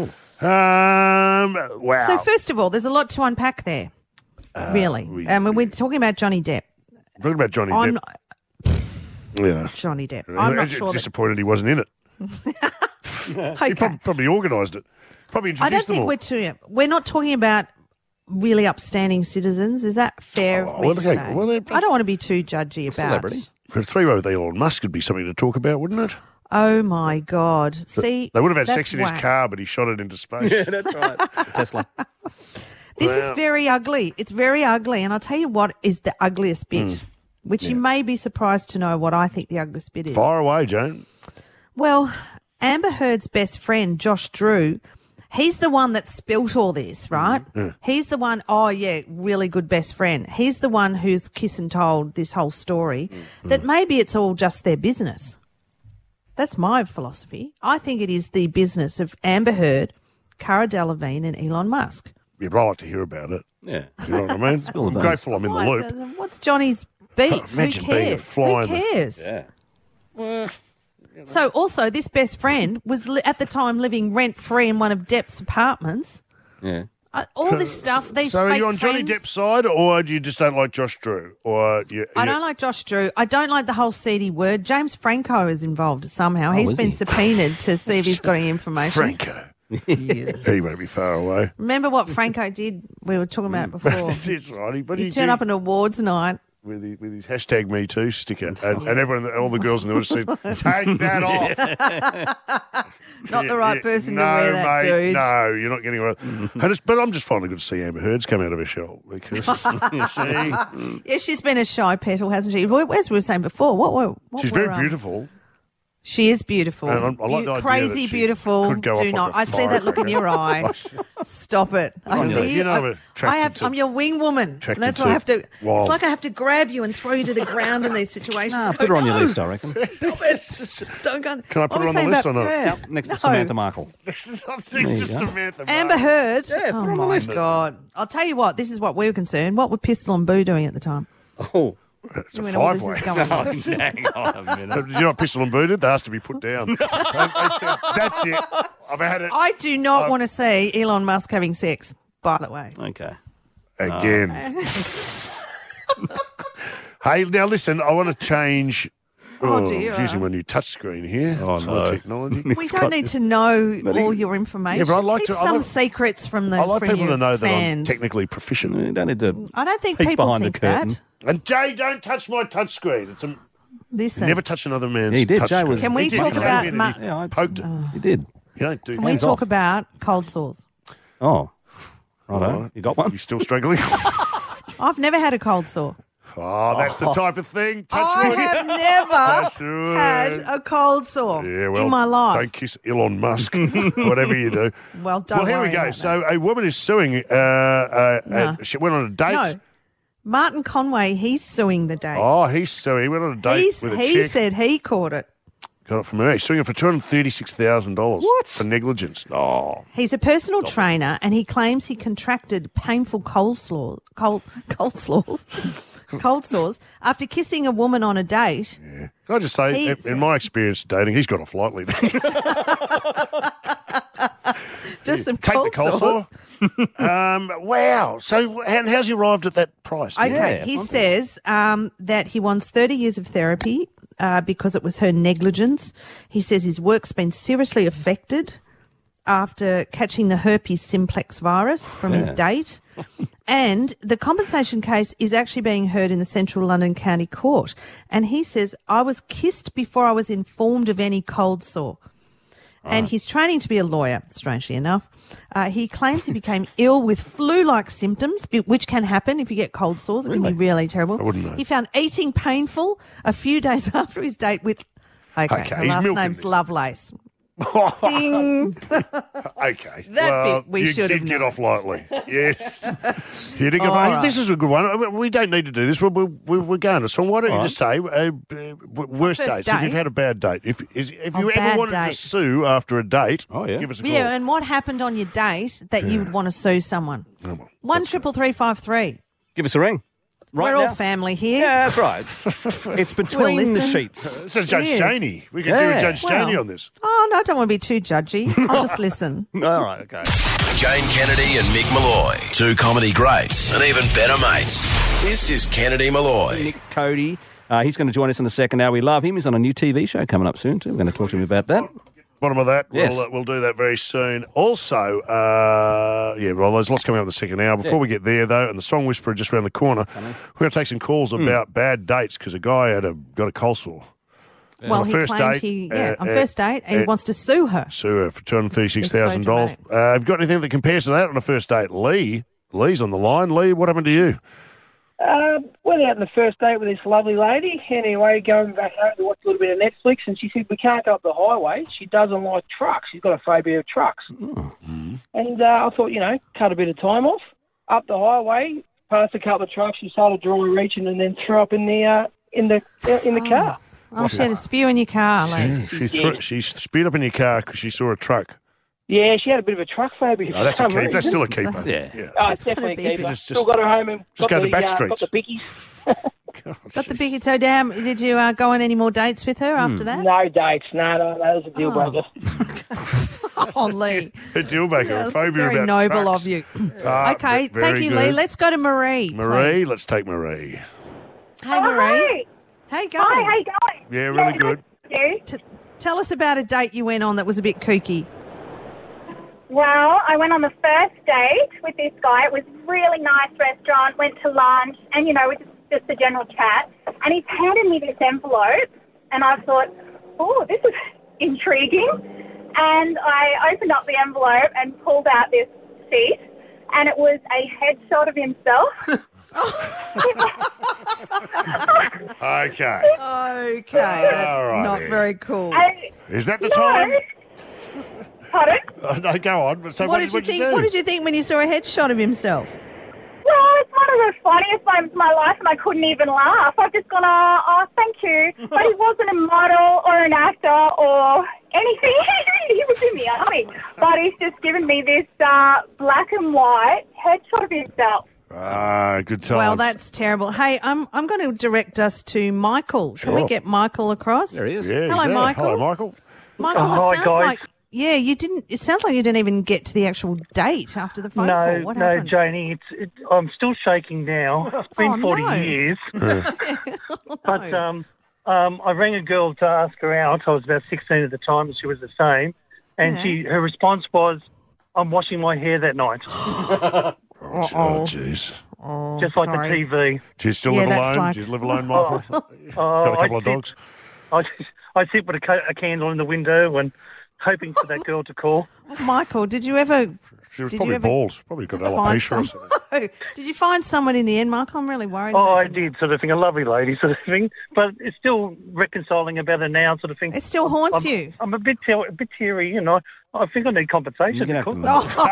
Wow. So first of all, there's a lot to unpack there. Really. We're talking about Johnny Depp. Talking about Johnny I'm Depp. Yeah. Johnny Depp. I'm not sure that disappointed he wasn't in it. Okay. He probably organised it. Probably I don't introduced them think all. we're not talking about really upstanding citizens. Is that fair of me well, to okay, say? well, they're- I don't want to be too judgy about Celebrity. A three-way with Elon Musk would be something to talk about, wouldn't it? Oh my God. See, They would have had that's sex in his whack. car, but he shot it into space. Yeah, that's right. Tesla. This is Well- very ugly. It's very ugly. And I'll tell you what is the ugliest bit, which you may be surprised to know what I think the ugliest bit is. Fire away, Joan. Well, Amber Heard's best friend, Josh Drew, he's the one that spilt all this, right? He's the one, really good best friend. He's the one who's kiss and told this whole story that maybe it's all just their business. That's my philosophy. I think it is the business of Amber Heard, Cara Delevingne and Elon Musk. You'd like to hear about it. Yeah. You know what I mean? I'm the beans. grateful I'm in the Why? loop. So what's Johnny's beef? Imagine Who being a cares? fly Who in the- cares? Yeah. So also, this best friend was at the time living rent-free in one of Depp's apartments. Yeah. All this stuff, these So are fake you on Johnny friends. Depp's side, or do you just don't like Josh Drew? Or I don't like Josh Drew. I don't like the whole seedy word. James Franco is involved somehow. He's is been he? subpoenaed to see if he's got any information. Franco. He won't be far away. Remember what Franco did? We were talking about it before. That's right. But He turned up an awards night. with his hashtag Me Too sticker, and everyone, all the girls in the audience said, "Take that off." Not the right person no, to wear that, mate, dude. No, you're not getting it. But I'm just finding good to see Amber Heard's come out of her shell because you see, Yeah, she's been a shy petal, hasn't she? As we were saying before, what she's very beautiful. She is beautiful. And I like the idea crazy that she beautiful. could go Do off not. like a I see that look in your eye. firecracker. Stop it. I see You know, I'm I attracted have. to- I'm your wing woman. attracted That's why to I have to. wild. It's like I have to grab you and throw you to the ground in these situations. Nah, Go, put her on your "No, list, I reckon. Stop it. Don't go. Can I put her on the list or not? Yeah. Next to No. Samantha Markle. Next you to go. Samantha. Amber Heard. Yeah, put oh her on the my list. God. I'll tell you what. This is what we were concerned. What were Pistol and Boo doing at the time? Oh. It's You a know where this five-way. is going. Oh, hang on a minute. You know what Pistol and Boo did? They asked to be put down. They said, "That's it. I've had it I do not want to see Elon Musk having sex. By the way. Okay. again." Hey, now listen. I want to change. Oh, dear. I'm using my new touchscreen here. Oh, Some no. technology. We don't need to know all your information. Yeah, but I'd like Keep to- I some like- secrets from the I like from people your to know that I'm fans. technically proficient. You don't need to. I don't think peek people behind think the curtain. that. And Jay, don't touch my touchscreen. It's a Listen, never touch another man's. Yeah, he did. touch Jay was- screen. Can we He did. talk He came about in and Ma- he Yeah, I poked it. You did. You don't do can we that. talk about cold sores? Oh. Righto. Right. You got one? You still struggling? I've never had a cold sore. Oh, that's the type of thing. Touch I wood. have Touch never wood. had a cold sore Yeah, well, in my life. don't kiss Elon Musk, whatever you do. Well, don't Well, here we worry go. about So a woman is suing. No. She went on a date. No. Martin Conway, he's suing the date. Oh, he's suing. He went on a date with a he chick. said he caught it. Got it from her. He's suing her for $236,000. What? For negligence. Oh. He's a personal trainer, and he claims he contracted painful cold sores after kissing a woman on a date. Yeah. Can I just say, He's- in my experience dating, he's got off lightly. Just some Take cold the coleslaw. Wow. So, and how's he arrived at that price? Okay, Yeah, he okay. says that he wants 30 years of therapy because it was her negligence. He says his work's been seriously affected after catching the herpes simplex virus from his date. And the compensation case is actually being heard in the Central London County Court. And he says, I was kissed before I was informed of any cold sore. And he's training to be a lawyer, strangely enough. He claims he became ill with flu-like symptoms, which can happen if you get cold sores. It can be really terrible. I wouldn't know. He found eating painful a few days after his date with... Okay, her he's last milking name's this. Lovelace. Ding! Okay. That bit we you should did have get known. off lightly. Yes. You did get All off. right. This is a good one. We don't need to do this. We're going to. So why don't you just say worst First dates? If you've date? had a bad date. If you ever bad wanted date. to sue after a date, give us a call. Yeah, and what happened on your date that you would want to sue someone? 1-333-553. Give us a ring. Right We're now. all family here. Yeah, that's right. It's between the listen. sheets. It's a Judge Yes. Janey. We could do Yeah. a Judge Janey Well. on this. Oh, no, I don't want to be too judgy. I'll just listen. All right, okay. Jane Kennedy and Mick Malloy, two comedy greats and even better mates. This is Kennedy Malloy. Nick Cody. He's going to join us in the second hour. We love him. He's on a new TV show coming up soon, too. We're going to talk to him about that. Bottom of that. Yes. We'll do that very soon. Also, there's lots coming up in the second hour. Before we get there, though, and the Song Whisperer just around the corner, we're going to take some calls about bad dates because a guy got a cold sore. Well, On he first claimed date, on first date, he wants to sue her. Sue her for $236,000. It's so dramatic. Have you got anything that compares to that on a first date? Lee's on the line. Lee, what happened to you? Went out on the first date with this lovely lady. Anyway, going back home to watch a little bit of Netflix, and she said we can't go up the highway. She doesn't like trucks. She's got a phobia of trucks. And I thought, cut a bit of time off. Up the highway, past a couple of trucks, she started drawing, reaching, and then threw up in the car. Oh, she had a spew in your car, lady. She sped up in your car because she saw a truck. Yeah, she had a bit of a truck phobia. Oh, that's for a some keeper. That's reason. still a keeper. Yeah. Oh, it's definitely a gotta be. keeper. Just- Still got her home and just got go to back got streets. the bickies. Got the big. So, damn, did you go on any more dates with her after that? No dates. No, that was a deal breaker. Oh, Lee. A deal breaker. That's a phobia very about noble trucks. of you. Ah, Okay, very thank you, good. Lee. Let's go to Marie. Marie, please. let's take Marie. Hey, Marie. Hey, going? Hi, how you going? Yeah, really good. You? Tell us about a date you went on that was a bit kooky. Well, I went on the first date with this guy. It was a really nice restaurant, went to lunch, and, you know, it was just a general chat. And he's handed me this envelope, and I thought, oh, this is intriguing. And I opened up the envelope and pulled out this sheet, and it was a headshot of himself. Okay. Okay, that's not very cool. Is that the time? Pardon? No, go on. So What did you think? do? What did you think when you saw a headshot of himself? Well, it's one of the funniest moments of my life, and I couldn't even laugh. I've just gone, oh, thank you. But he wasn't a model or an actor or anything. He was in the army. But he's just given me this black and white headshot of himself. Ah, good time. Well, that's terrible. Hey, I'm going to direct us to Michael. Can we Sure. get Michael across? There he is. Hello, he's there. Michael. Hello, Michael. Michael, Hi, it sounds guys. like you didn't. It sounds like you didn't even get to the actual date after the phone call. What happened? Janie, I'm still shaking now. It's been 40 years. But I rang a girl to ask her out. I was about 16 at the time, and she was the same. And her response was, "I'm washing my hair that night." Oh, jeez. Just like the TV. Do you still live alone? Do you live alone, Michael? Got a couple of dogs? I sit with a candle in the window and hoping for that girl to call. Michael, did you ever? She was did probably you ever bald. Probably got find alopecia or some- something. Did you find someone in the end, Michael? I'm really worried. Oh, about I you. did, sort of thing, a lovely lady, sort of thing. But it's still reconciling about it now, sort of thing. It still haunts I'm- you. I'm a bit teary, you know. I think I need compensation. You're Oh,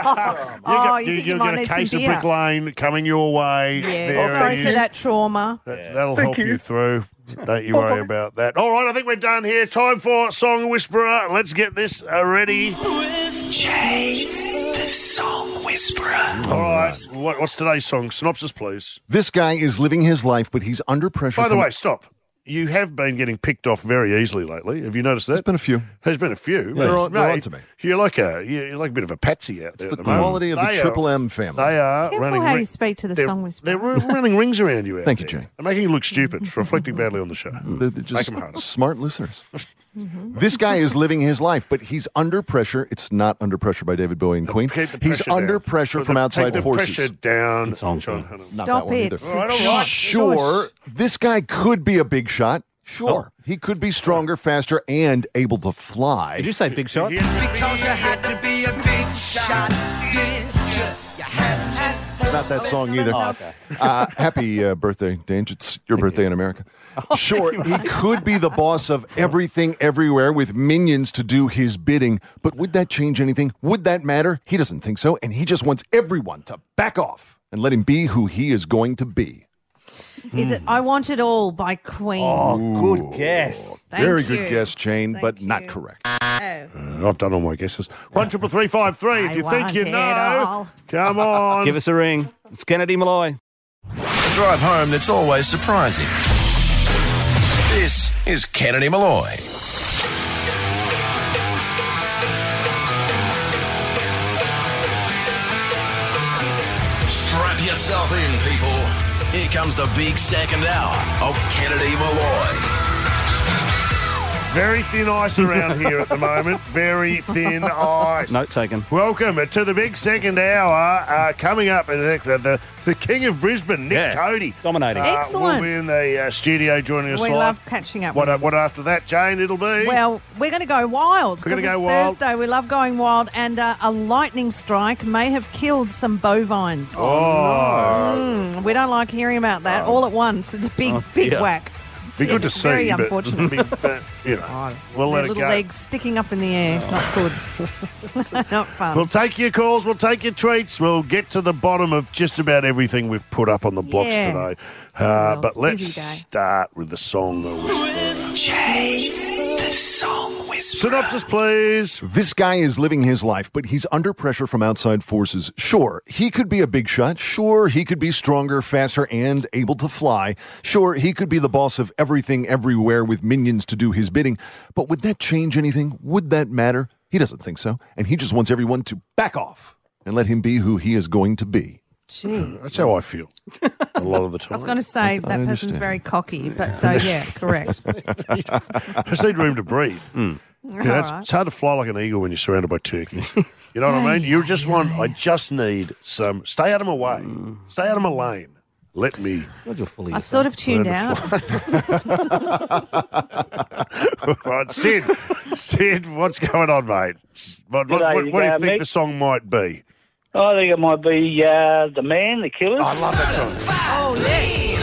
you think you You've might got a need case some of beer? Brick Lane coming your way. Yeah, there, sorry and for you- that trauma. That'll Thank help you. you through. Don't you worry about that. All right, I think we're done here. Time for Song Whisperer. Let's get this ready. With Jay, the Song Whisperer. All right, what's today's song? Synopsis, please. This guy is living his life, but he's under pressure. By the from- way, stop. You have been getting picked off very easily lately. Have you noticed that? There's been a few. There's been a few. They're on Mate, to me. You're like a bit of a patsy out there. It's at the moment. quality of the They Triple are- M family. They are Careful running. how you speak to the Song Whisperer. They're running rings around you. Out Thank you, there. Jay. They're making you look stupid. It's reflecting badly on the show. They're Make just 'em harder. smart listeners. This guy is living his life, but he's under pressure. It's not Under Pressure by David Bowie and Queen. Keep the He's pressure under down. pressure Put from the- outside take the forces. pressure down. Not Stop that one it. either. All right, all right. Sure, this guy could be a big shot. Sure, he could be stronger, faster, and able to fly. Did you say big shot? Because you had to be a big shot, did you? You had to. It's not that song either. Oh, okay. Happy birthday, Dange. It's your birthday in America. Sure, he could be the boss of everything everywhere with minions to do his bidding, but would that change anything? Would that matter? He doesn't think so, and he just wants everyone to back off and let him be who he is going to be. Is it I Want It All by Queen? Oh, good guess. Thank Very you. good guess, Jane, but not correct. I've done all my guesses. 1-333-553 if you I think want you it know. all. Come on. Give us a ring. It's Kennedy Malloy. A drive home that's always surprising. This is Kennedy Malloy. Strap yourself in, people. Here comes the big second hour of Kennedy Malloy. Very thin ice around here at the moment. Very thin ice. Note taken. Welcome to the big second hour. Coming up, the King of Brisbane, Nick Cody. Dominating. Excellent. Will be in the studio joining us We live. love catching up with him. What after that, Jane, it'll be? Well, we're going to go wild. We're gonna 'cause go it's wild. Thursday. We love going wild, and a lightning strike may have killed some bovines. We don't like hearing about that all at once. It's a big dear. whack. Be good to It's see. very but- unfortunate. but, you know, we'll Their let it little go. legs sticking up in the air. Not good. Not fun. We'll take your calls. We'll take your tweets. We'll get to the bottom of just about everything we've put up on the blocks Yeah. today. Well, but it's a let's busy day. start with the song. With Jay, the Song Whisperer. Synopsis, please. This guy is living his life, but he's under pressure from outside forces. Sure, he could be a big shot. Sure, he could be stronger, faster, and able to fly. Sure, he could be the boss of everything everywhere with minions to do his bidding. But would that change anything? Would that matter? He doesn't think so, and he just wants everyone to back off and let him be who he is going to be. Gee. That's how I feel a lot of the time. I was going to say that person's understand. very cocky, but so yeah, correct. I just need room to breathe. You know, it's hard to fly like an eagle when you're surrounded by turkeys. You know what I mean? You just want, I just need some, stay out of my way. Stay out of my lane. Let me. I've sort of tuned out. Right, Sid, what's going on, mate? What do you think the song might be? I think it might be The Man, The Killers. I love that song. Oh, yes.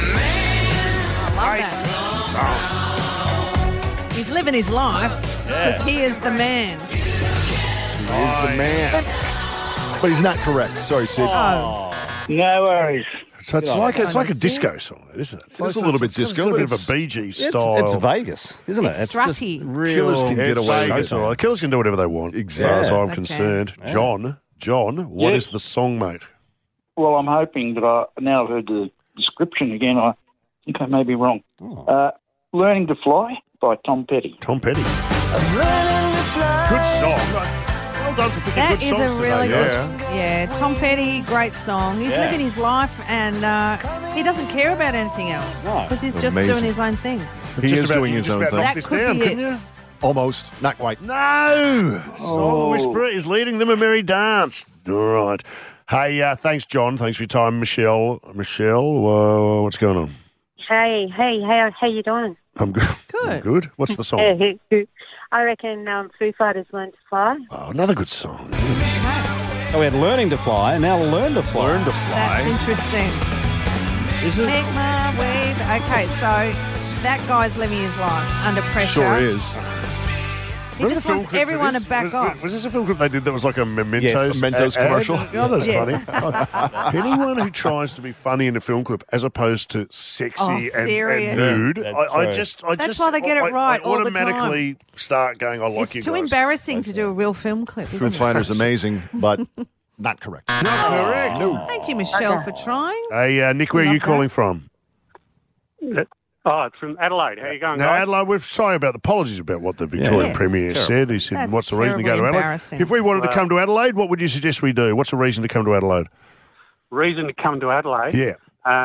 I love that. He's living his life because he is the man. He is the man. But he's not correct. Sorry, Sid. No worries. So it's like a disco song, isn't it? It's a little bit disco, a but bit of a Bee Gees style. It's Vegas, isn't it? It's strutty. Killers can get away with it. The Killers can do whatever they want, as far as I'm concerned. John, what is the song, mate? Well, I'm hoping, but now I've heard the description again. I think I may be wrong. Learning to Fly by Tom Petty. Tom Petty. Good song. Well done for picking That good is songs a really today. good. Yeah, Tom Petty, great song. He's living his life and he doesn't care about anything else because he's just Amazing. doing his own thing. He is doing his own thing. That could be it. Almost. Not quite. No! Soul Whisperer is leading them a merry dance. All right. Hey, thanks, John. Thanks for your time. Michelle, what's going on? Hey, how you doing? I'm good. Good. I'm good. What's the song? I reckon Foo Fighters Learn to Fly. Oh, another good song. Oh, we had Learning to Fly, and now Learn to Fly. Learn to Fly. That's interesting. Is it? Make my way. Okay, so that guy's living his life under pressure. Sure is. He just wants everyone to back off. Was this a film clip they did that was like a Mementos? Yes, Mementos commercial. Oh, that's Yes. funny. Anyone who tries to be funny in a film clip as opposed to sexy and serious. nude, That's I true. just That's why they get it right I all the automatically start going, I like you It's too guys. embarrassing to do a real film clip, Foo isn't it? Fighters amazing, but not correct. Not correct. No. Thank you, Michelle, for trying. Hey, Nick, where are you calling from? Oh, it's from Adelaide. How you going, Now, guys? Adelaide, we're sorry about the apologies about what the Victorian Yes. Premier said. He said, That's what's the reason to go to terribly Adelaide? embarrassing. If we wanted to come to Adelaide, what would you suggest we do? What's the reason to come to Adelaide? Reason to come to Adelaide? Yeah.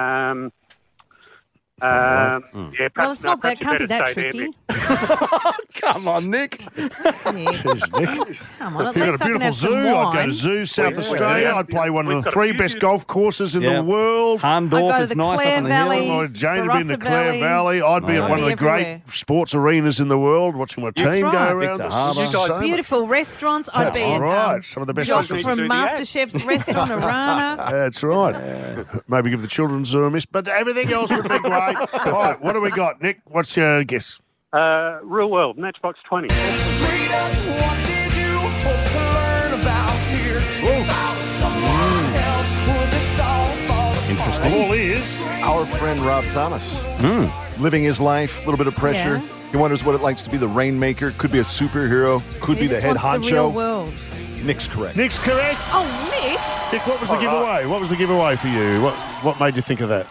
Yeah, perhaps, Well, it's not that, perhaps can't you be that better stay there, tricky. Nick. Come on, Nick. Jeez, Nick. Come on, at You've least got a I can beautiful have zoo. some I'd go wine. to Zoo, South Yeah. Australia. I'd play one We've of the got 3 a best few- golf courses in Yeah. the world. I'd go Harndorf to is the nice Clare up on the Valley. hill. Oh, Jane would be in the Barossa Clare Valley. I'd be Oh, at one of yeah. the great Everywhere. sports arenas in the world, watching my That's team right. go around. Victor There's Harbour. so much. Beautiful restaurants. I'd be That's at right. Some of the best Josh restaurants. from Do the ad. MasterChef's restaurant, Arana. That's right. Maybe give the children's zoo a miss, but everything else would be great. All right, what do we got, Nick? What's your guess? Real World, Matchbox 20. Interesting. All is Our friend Rob Thomas. Living his life, a little bit of pressure. Yeah. He wonders what it likes to be the rainmaker. Could be a superhero. Could He be the just head wants the real honcho. world. Nick's correct. Nick's correct. Oh, Nick. Nick, what was the giveaway? What was the giveaway for you? What made you think of that?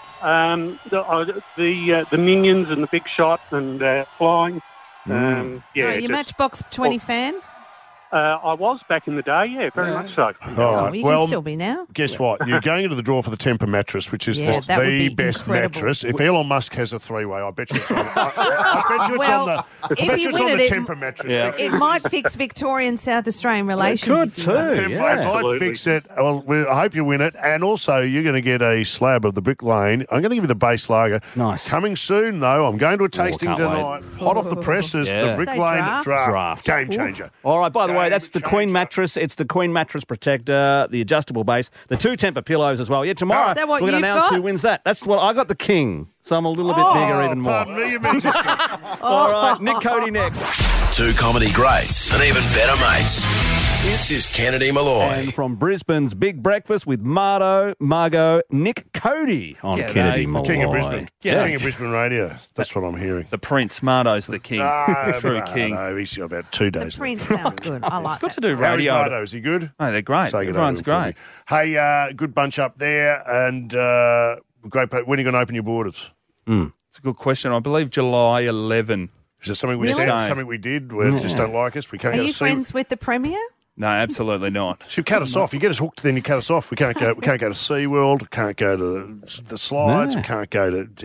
The Minions and the Big Shot and flying. Yeah, Oh, you just- Matchbox 20 fan? I was back in the day, yeah, very much so. All Oh, right. you Well, can still be now. guess what? You're going into the draw for the Temper mattress, which is Yeah, that would the be best incredible. mattress. If Elon Musk has a 3-way, I bet you it's on. I bet you it's Well, on the. I if bet you you it's win on the it, Temper mattress. Yeah. It might fix Victorian South Australian relations. could if you want. too. It Yeah. might Absolutely. fix it. Well, I hope you win it. And also, you're going to get a slab of the Brick Lane. I'm going to give you the base lager. Nice. Coming soon, though. I'm going to a tasting can't tonight. Hot off the presses, Yeah. the Brick Say Lane draft. draft. Game changer. All right, by the way, Game that's the Queen changer. mattress. It's the Queen mattress protector, the adjustable base, the 2 Temper pillows as well. Yeah, tomorrow Is that what we're going to you've announce got? who wins that. That's what I got, the King. So I'm a little bit bigger, even more. Pardon me, Your Majesty. All right, Nick Cody next. 2 comedy greats and even better mates. This is Kennedy Malloy. And from Brisbane's Big Breakfast with Margot, Nick Cody on G'day. Kennedy Malloy. King of Brisbane. Yeah. King of Brisbane Radio. That's what I'm hearing. The Prince, Mardo's the king. True king. No, he's got about 2 days. The Prince sounds good. I like It's good that. to do How is radio. Mardo? Is he good? Oh, they're great. Say good Everyone's over him for great. me. Hey, good bunch up there, and great. When are you going to open your borders? It's a good question. I believe July 11. Is there something we Really? said, something we did where they just don't like us? We can't Are go you to see. friends with the Premier? No, absolutely not. So you cut us off. You get us hooked, then you cut us off. We can't go. We can't go to SeaWorld. Can't go to the slides. No. We can't go to.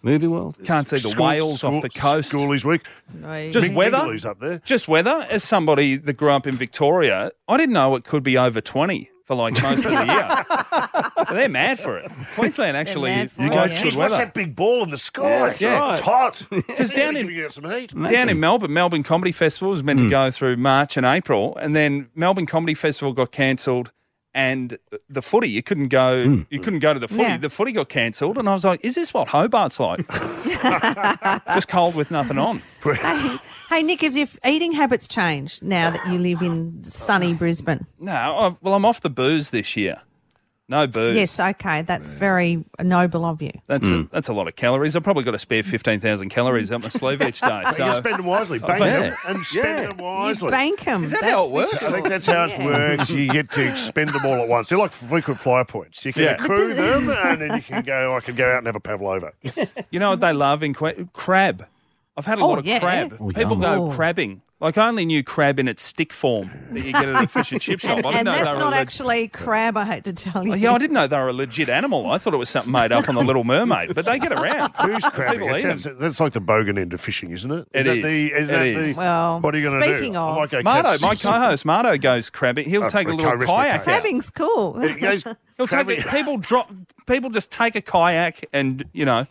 Movie world. Can't see the whales off the coast. Schoolies week. Just weather. Mingaloo's up there. Just weather. As somebody that grew up in Victoria, I didn't know it could be over 20 for like most of the year. But they're mad for it. Queensland actually, You go, geez, what's that big ball in the sky? Yeah. It's hot. Because down in You get some heat. Down in Melbourne Comedy Festival was meant to go through March and April, and then Melbourne Comedy Festival got cancelled, and the footy you couldn't go. You couldn't go to the footy. Yeah. The footy got cancelled, and I was like, "Is this what Hobart's like? Just cold with nothing on." Hey, Nick, have your eating habits changed now that you live in sunny Brisbane? No, I'm off the booze this year. No booze. Yes, okay, that's very noble of you. That's a lot of calories. I've probably got to spare 15,000 calories up my sleeve each day. So you spend them wisely. Bank them and spend them You wisely. bank them. Is that how it works? I think that's how it works. You get to spend them all at once. They're like frequent flyer points. You can accrue them, and then you can go. I can go out and have a pavlova. You know what they love in crab? I've had a lot of crab. People go crabbing. Like, I only knew crab in its stick form that you get at a fish and chip shop. I didn't And know that's they were not actually crab, I hate to tell you. Yeah, I didn't know they were a legit animal. I thought it was something made up on The Little Mermaid, but they get around. Who's crabbing? People eat 'em. That's like the bogan end of fishing, isn't it? It is. Well, what are you going to do? speaking I of- might go Marto, catch my some- co-host, Marto goes crabbing. He'll take a I little can't risk my kayak out. Crabbing's cool. He'll take it. People just take a kayak and,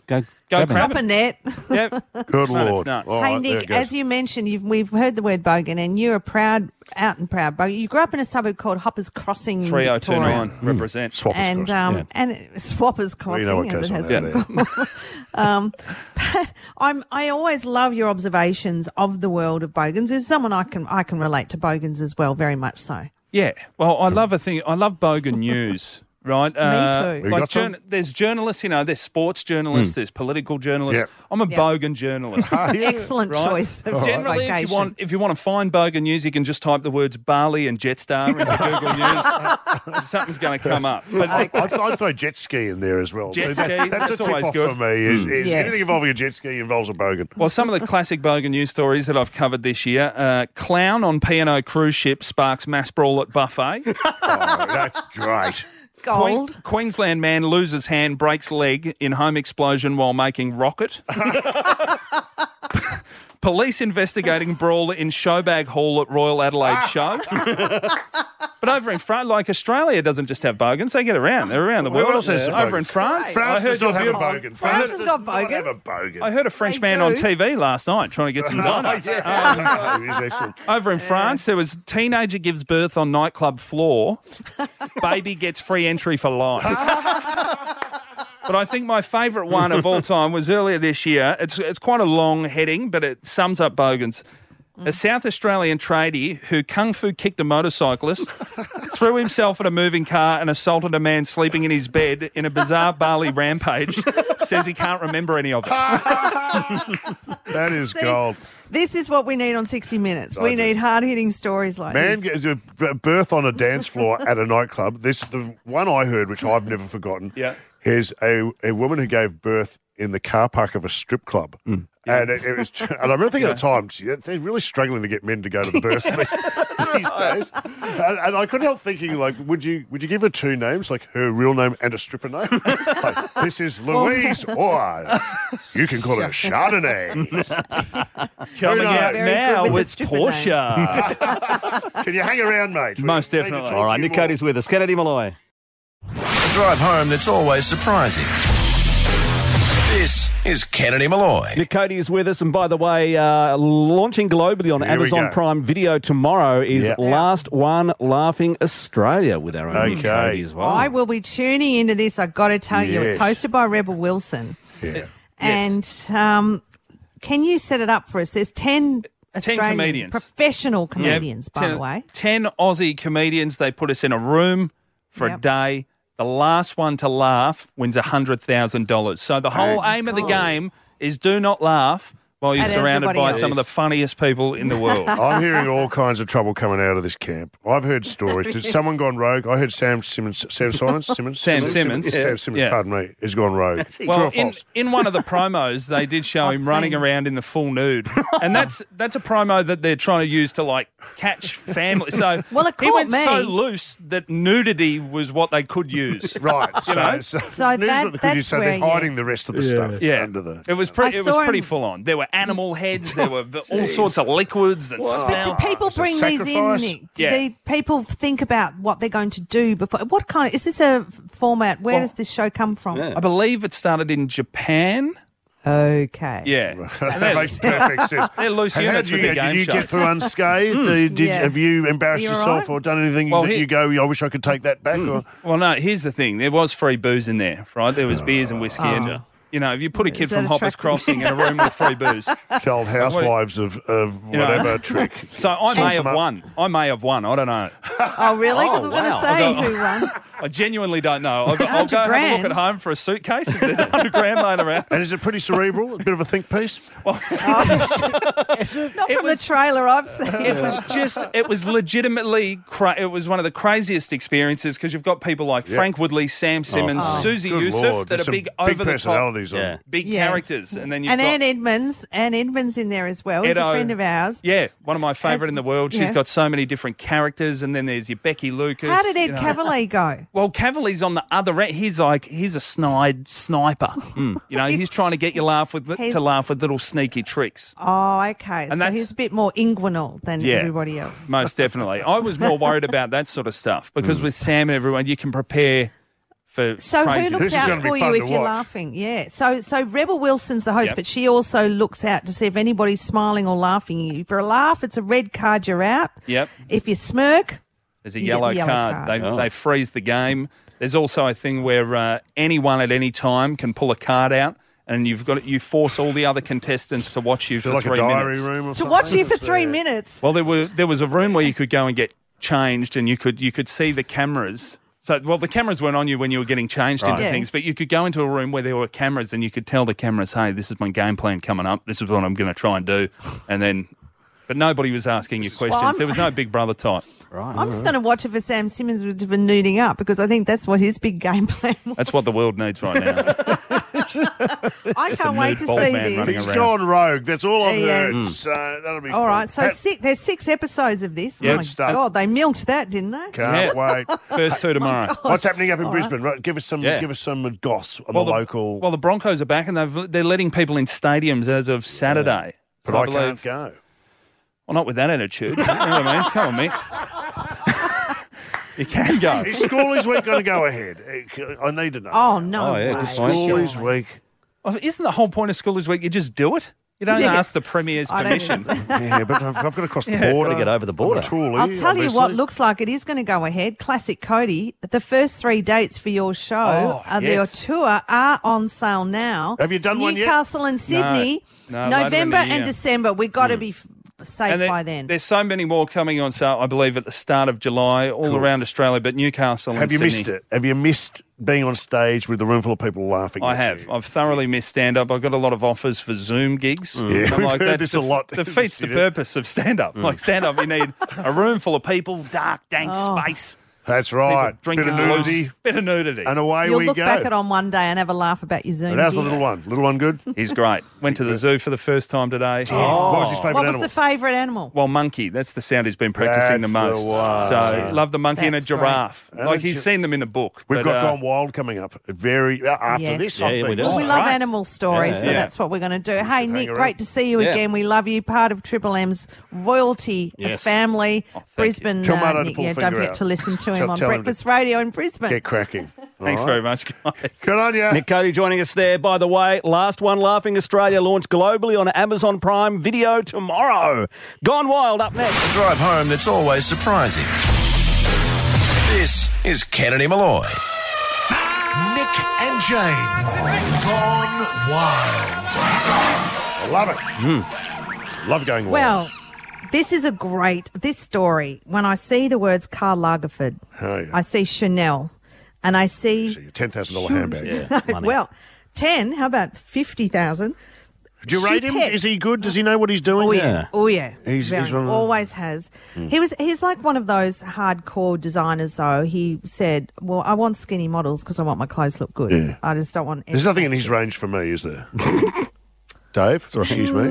go Drop a crabbing. net. Yep. Good Man, it's Lord. nuts. All Hey, right, there Nick, it goes. as you mentioned, we've heard the word bogan, and you're a proud bogan. You grew up in a suburb called Hoppers Crossing, 3029 Victoria. represent. Swappers And Crossing. and Swappers Crossing, know what as goes it on has out been called. But I always love your observations of the world of bogans. As someone I can relate to bogans as well, very much so. Yeah. Well, I love bogan news. Right, too. You got some? There's journalists, there's sports journalists, there's political journalists. Yep. I'm a bogan journalist. Excellent Right? choice. Of Generally, vocation. if you want to find bogan news, you can just type the words Bali and Jetstar into Google News. Something's going to come up. But I'd throw jet ski in there as well. Jet So ski, that's that's a always tip-off good. for me. Is Yes. anything involving a jet ski involves a bogan. well, some of the classic bogan news stories that I've covered this year: clown on P&O cruise ship sparks mass brawl at buffet. Oh, that's great. Gold. Queensland man loses hand, breaks leg in home explosion while making rocket. Police investigating brawl in Showbag Hall at Royal Adelaide Show. But over in France, like Australia doesn't just have bogans, they get around. They're around the Where world. else has a Over bogan? in France. France does not have a you're- bogan. France has got does not have a bogans. bogan. I heard a French They man on do. TV last night trying to get some donuts. He's excellent. Over in France, there was teenager gives birth on nightclub floor. Baby gets free entry for life. But I think my favourite one of all time was earlier this year. It's quite a long heading, but it sums up bogans. A South Australian tradie who kung fu kicked a motorcyclist, threw himself at a moving car and assaulted a man sleeping in his bed in a bizarre Bali rampage, says he can't remember any of it. That is gold. This is what we need on 60 Minutes. We need hard-hitting stories like Man this. gets a birth on a dance floor at a nightclub. The one I heard, which I've never forgotten, is a woman who gave birth in the car park of a strip club. And it was, and I remember thinking at the time, they're really struggling to get men to go to the births these days. And I couldn't help thinking, like, would you give her two names, like her real name and a stripper name? Like, this is Louise, or you can call her Chardonnay. Coming out Very now good with it's the stripper Portia. Can you hang around, mate? Most We need to definitely. teach All right, you Nick more. Cody's with us. Kennedy Malloy. A drive home that's always surprising. This is Kennedy Malloy. Nick Cody is with us, and by the way, launching globally on Here we Amazon go. Prime Video tomorrow is Yep. Last One Laughing Australia with our own Nick Okay. Cody as well. I will be tuning into this. I've got to tell you, it's Yes. hosted by Rebel Wilson. Yeah. And can you set it up for us? There's 10 Australian comedians. professional comedians, by the way. 10 Aussie comedians. They put us in a room for a Yep. day. The last one to laugh wins $100,000. So the whole aim of the game is do not laugh. While you're At surrounded everybody by else. some of the funniest people in the world. I'm hearing all kinds of trouble coming out of this camp. I've heard stories. Did someone gone rogue? I heard Sam Simmons. Sam Simmons, Sam Simmons, yeah. pardon me, has gone rogue. True Well, or false? in one of the promos, they did show him running around in the full nude, and that's a promo that they're trying to use to like catch family. So Well, it he caught went me. so loose that nudity was what they could use. Right. You know? So news that- what they could use, that's so they're where, yeah. hiding the rest of the stuff under the. It was I pretty. It was saw pretty him- full on. There were animal heads. There were all sorts of liquids and But do smell. people It's a bring these in, sacrifice. Nick? Do Yeah. the people think about what they're going to do before? What kind of, is this a format? Where does this show come from? I believe it started in Japan. Okay. Yeah, That makes perfect sense. They're loose And how units did with you, the game did you shows. get through unscathed? Yeah. Have you embarrassed Are you yourself all right? or done anything Well, that here- you go, I wish I could take that back? Or, Well, no. Here's the thing: there was free booze in there, right? There was beers and whiskey, and you know, if you put a kid that from Hoppers attractive? Crossing in a room with free booze, Child housewives of You know. whatever trick. so I may Sauce have them up. won. I may have won. I don't know. Oh, really? Because I was going to say I got- who won. I genuinely don't know. I'll go have a 100 look at home for a suitcase if there's 100 grand laying around. And is it pretty cerebral? A bit of a think piece? Not from the trailer I've seen. It was legitimately, it was one of the craziest experiences because you've got people like Frank Woodley, Sam Simmons, Susie Good Youssef Lord, that there's are some big big over the top, personalities on. big Yes. characters. And then you've And got Ann Edmonds. Ann Edmonds in there as well. He's Edo. a friend of ours. Yeah, one of my favourite in the world. She's yeah. got so many different characters. And then there's your Becky Lucas. How did Ed you know. Cavalier go? Well, Cavalier's on the other end. He's a snide sniper. You know, he's trying to get you He's- to laugh with little sneaky tricks. Oh, okay. And So that's- he's a bit more inguinal than Yeah. everybody else. Most definitely. I was more worried about that sort of stuff because with Sam and everyone, you can prepare for So crazy. who looks This is out gonna be for you fun if to you're watch. laughing? Yeah. So Rebel Wilson's the host, Yep. but she also looks out to see if anybody's smiling or laughing at you. For a laugh, it's a red card, you're out. Yep. If you smirk, There's a you get yellow, the yellow card. card. They freeze the game. There's also a thing where anyone at any time can pull a card out, and you force all the other contestants to watch you Is it for like 3 a diary minutes. room or to something? watch you for It's, 3 minutes. Well, there was a room where you could go and get changed, and you could see the cameras. So, the cameras weren't on you when you were getting changed into Yes. things, but you could go into a room where there were cameras, and you could tell the cameras, "Hey, this is my game plan coming up. This is what I'm going to try and do," and then. But nobody was asking you questions. I'm- There was no Big Brother type. I'm just going to watch it for Sam Simmons with nuding up because I think that's what his big game plan was. That's what the world needs right now. I Just a can't wait nude to bald see man this. running He's around. gone rogue. That's all I've Yes. heard. So that'll be All fun. right, so there's 6 episodes of this. Yep. My Stuff. God, they milked that, didn't they? Can't wait. First two tomorrow. What's happening up in Brisbane? Right, give us some goss on the local. Well, the Broncos are back, and they're letting people in stadiums as of Saturday. but So I believe, can't go. Well, not with that attitude. You know what I mean? Come on, Mick. You can go. Is Schoolies Week going to go ahead? I need to know. Oh, no. Oh, yeah, way. good point. Schoolies Week. Well, isn't the whole point of Schoolers Week you just do it? You don't Yes. ask the Premier's I don't permission. Yeah, but I've got to cross the Yeah. border. Gotta get over the border. Truly, I'll tell you what obviously. looks like it is going to go ahead. Classic Cody, the first 3 dates for your show, Oh, your yes. tour are on sale now. Have you done one yet? Newcastle and Sydney, No, later in November the and year. December. We've got to be safe And then by then. there's so many more coming on sale, I believe, at the start of July, all around Australia, but Newcastle Have and you Sydney. missed it? Have you missed being on stage with a room full of people laughing? I at have. you? I've thoroughly missed stand-up. I've got a lot of offers for Zoom gigs. Yeah, And I'm we've like, heard that this a lot. defeats the Yeah. purpose of stand-up. Like stand-up, you need a room full of people, dark, dank space. That's right. People drinking Bit of loose. nudity. Bit of nudity. And away You'll we look go. back at on one day and have a laugh about your Zoom. And how's the gig. little one? Little one good? He's great. Went to the zoo for the first time today. Oh. What was his favourite What was animal? the favourite animal? Well, monkey. That's the sound he's been practicing the That's most. the one. So, love the monkey and a That's great. giraffe. And Like, a he's gi- seen them in the book. We've but, got Gone Wild coming up very after Yes. this. Yeah, I yeah, we think. do. Well, we Oh, love right. animal stories, so Yeah. that's what we're going to do. Hey, Nick, around. great to see you Yeah. again. We love you, part of Triple M's royalty Yes. family. thank you. Brisbane, Tell Marto to Nick, pull yeah, finger don't forget out. to listen to him Tell on him to Breakfast Radio in Brisbane. Get cracking. Thanks All right. very much, guys. Good on you. Nick Cody joining us there. By the way, Last One Laughing Australia launched globally on Amazon Prime Video tomorrow. Gone Wild up next. A drive home that's always surprising. This is Kennedy Malloy. Nick and Jane. Gone Wild. I love it. Love going wild. Well, this is this story. When I see the words Karl Lagerfeld, Oh, yeah. I see Chanel, and I see $10,000 handbag. Yeah, money. well, 10. How about 50,000? Do you rate him? Choupette. Is he good? Does he know what he's doing? Oh yeah, oh yeah. He's Very- one of the- always has. He's like one of those hardcore designers, though. He said, "Well, I want skinny models because I want my clothes to look good. Yeah. I just don't want." There's nothing in his range for me, is there? Dave, excuse me.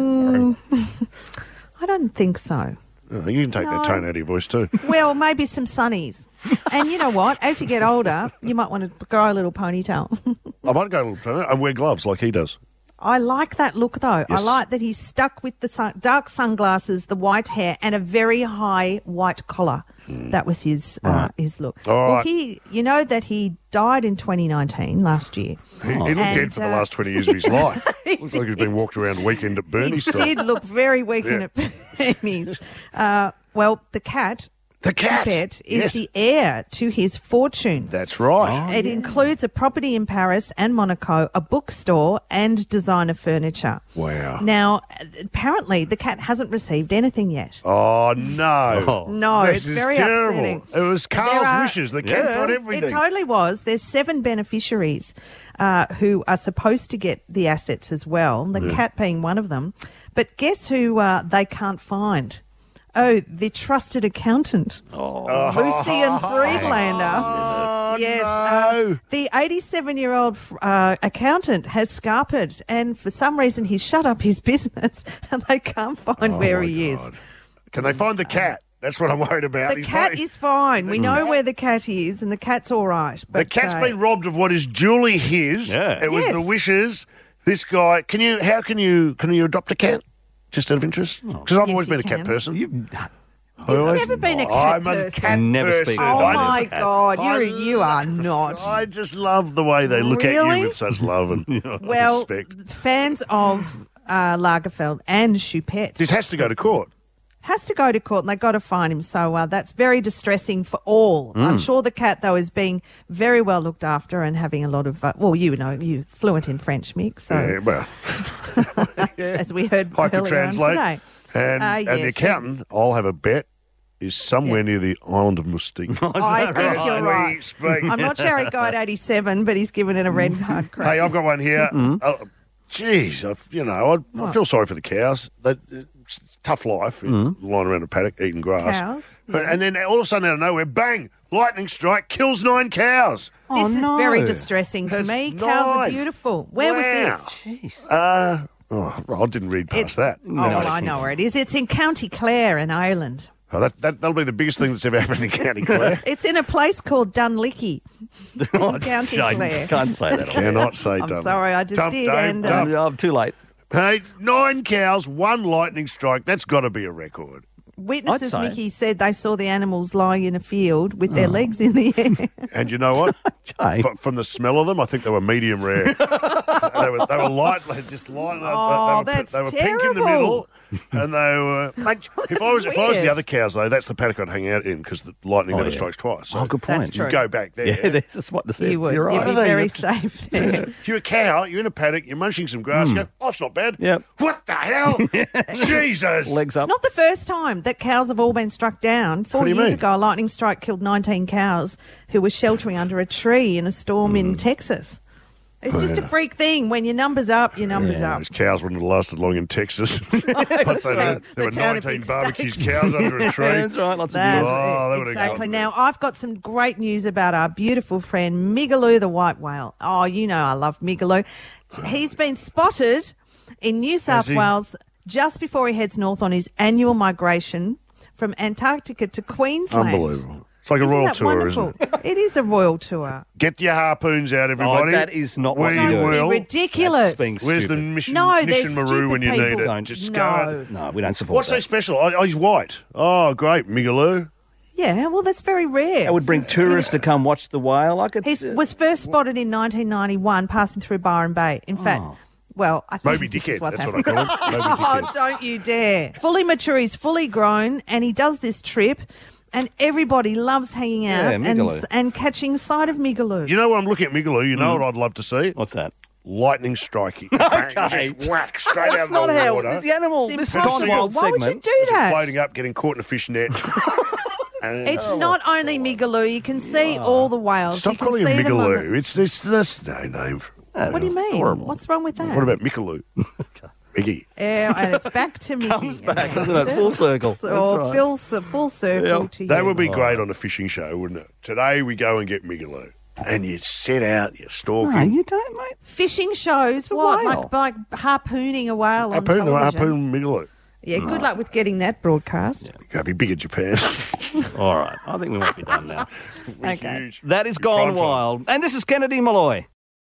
I don't think so. Oh, you can take that tone out of your voice too. Well, maybe some sunnies. And you know what? As you get older, you might want to grow a little ponytail. I might go a little and wear gloves like he does. I like that look, though. Yes. I like that he's stuck with the dark sunglasses, the white hair, and a very high white collar. That was his look. All Well, right. you know that he died in 2019 last year. He looked dead for the last 20 years of his life. Looks like he's been walked around weekend at He Bernie's style. did look very weekend Yeah. at Bernie's. Well, the cat. The cat, Choupette is yes. the heir to his fortune. That's right. It includes a property in Paris and Monaco, a bookstore, and designer furniture. Wow. Now, apparently, the cat hasn't received anything yet. Oh, no. No, This it's is very terrible. upsetting. It was There Carl's are- wishes. The cat got everything. It totally was. There's 7 beneficiaries who are supposed to get the assets as well, the Yeah. cat being one of them. But guess who they can't find? Oh, the trusted accountant, Lucian Friedlander. Yes, the 87-year-old accountant has scarpered, and for some reason he's shut up his business, and they can't find where he is. Can they find the cat? That's what I'm worried about. The He's cat probably- is fine. We know cat- where the cat is, and the cat's all right. But The cat's been robbed of what is duly his. Yeah. It was Yes. the wishes. This guy. Can you adopt a cat? Just out of interest? Because I've Yes, always you been a cat can. person. You've never been a cat I'm a person. cat Never person. speak Oh about my cats. God, you are not. I just love the way they look at Really? you with such love and Well, respect. fans of Lagerfeld and Choupette This has to go to court. has to go to court, and they got to fine him. So that's very distressing for all. I'm sure the cat, though, is being very well looked after and having a lot of. Well, you know, you're fluent in French, Mick. So Yeah, well, as we heard I can earlier on translate. today. And the yes. accountant, I'll have a bet, is somewhere near the island of Mustique. I think As you're we right. speak. I'm not sure he got 87, but he's given it a red card. Hey, I've got one here. Jeez, I feel sorry for the cows. It's a tough life, lying around a paddock eating grass. Cows? And then all of a sudden, out of nowhere, bang! Lightning strike kills 9 cows. This is no. very distressing to That's me. Cows are 9. beautiful. Where Wow. was this? I didn't read past that. Oh, well, I know where it is. It's in County Clare in Ireland. Oh, that'll be the biggest thing that's ever happened in County Clare. It's in a place called Dunlicky in County Shame. Clare. Can't say that. Cannot say I'm dumb. sorry, I just Dump, did. Dave, And dump. I'm too late. Hey, 9 cows, 1 lightning strike. That's got to be a record. witnesses, I'd say. Mickey, said they saw the animals lying in a field with their legs in the air. And you know what? From the smell of them, I think they were medium rare. they were light, just light. Oh, they were pink in the middle, and they were. Mate, if I was the weird. other cows though, that's the paddock I'd hang out in because the lightning never strikes twice. So good point. That's you true. go back there. Yeah, that's a spot to see. You would. You're right. You'd be very safe there. If you're a cow, you're in a paddock, you're munching some grass. You go, oh, it's not bad. Yep. What the hell? Jesus. Legs It's up. not the first time that cows have all been struck down. 4 do you years mean? ago, a lightning strike killed 19 cows who were sheltering under a tree in a storm in Texas. It's just a freak thing. When your number's up, your number's up. Those cows wouldn't have lasted long in Texas. That's there right. were The town of 19 Big barbecues States. cows under a tree. That's right. Lots of That's views. Oh, they it, would've exactly. gone. Now, I've got some great news about our beautiful friend Migaloo the white whale. Oh, you know I love Migaloo. He's been spotted in New South he? Wales just before he heads north on his annual migration from Antarctica to Queensland. Unbelievable. It's like a Isn't royal that tour, wonderful? isn't it? It is a royal tour. Get your harpoons out, everybody. that is not what we you do. will. It'd be ridiculous. That's being Where's the stupid. mission, No, they're mission Maru stupid when you people. need it? Don't. Just No. go. No, we don't support What's so that. special? Oh, he's white. Oh, great. Migaloo. Yeah, well, that's very rare. That would bring tourists to come watch the whale. Like it's, He was first spotted in 1991 passing through Byron Bay. In fact, well, I think Moby this Dickhead. is what's That's what I happening. call him. Moby Oh, Dickhead. don't you dare. Fully mature, he's fully grown, and he does this trip, and everybody loves hanging out Yeah, Migaloo. and catching sight of Migaloo. You know what I'm looking at Migaloo? You know what I'd love to see? What's that? Lightning striking. Just whack straight out That's of not the how water. the animal. It's This impossible. Gone Wild Why would you segment. do that? Floating up, getting caught in a fish net. And- It's not only Migaloo. You can see all the whales. Stop you can calling him see them on Migaloo. It's that's no name. the- What do you mean? horrible. What's wrong with that? What about Mikaloo? Mickey. Yeah, and it's back to Mickey. Comes back, doesn't it? Full circle. So, full circle to you. That would be great on a fishing show, wouldn't it? Today we go and get Migaloo. And you set out, you're stalking. No, you don't, mate. Fishing shows, what? Like harpooning a whale on television? Harpoon Migaloo. Yeah, good luck with getting that broadcast. You've got to be big in Japan. All right, I think we might be done now. Okay. Huge. That is Gone Wild. And this is Kennedy Malloy.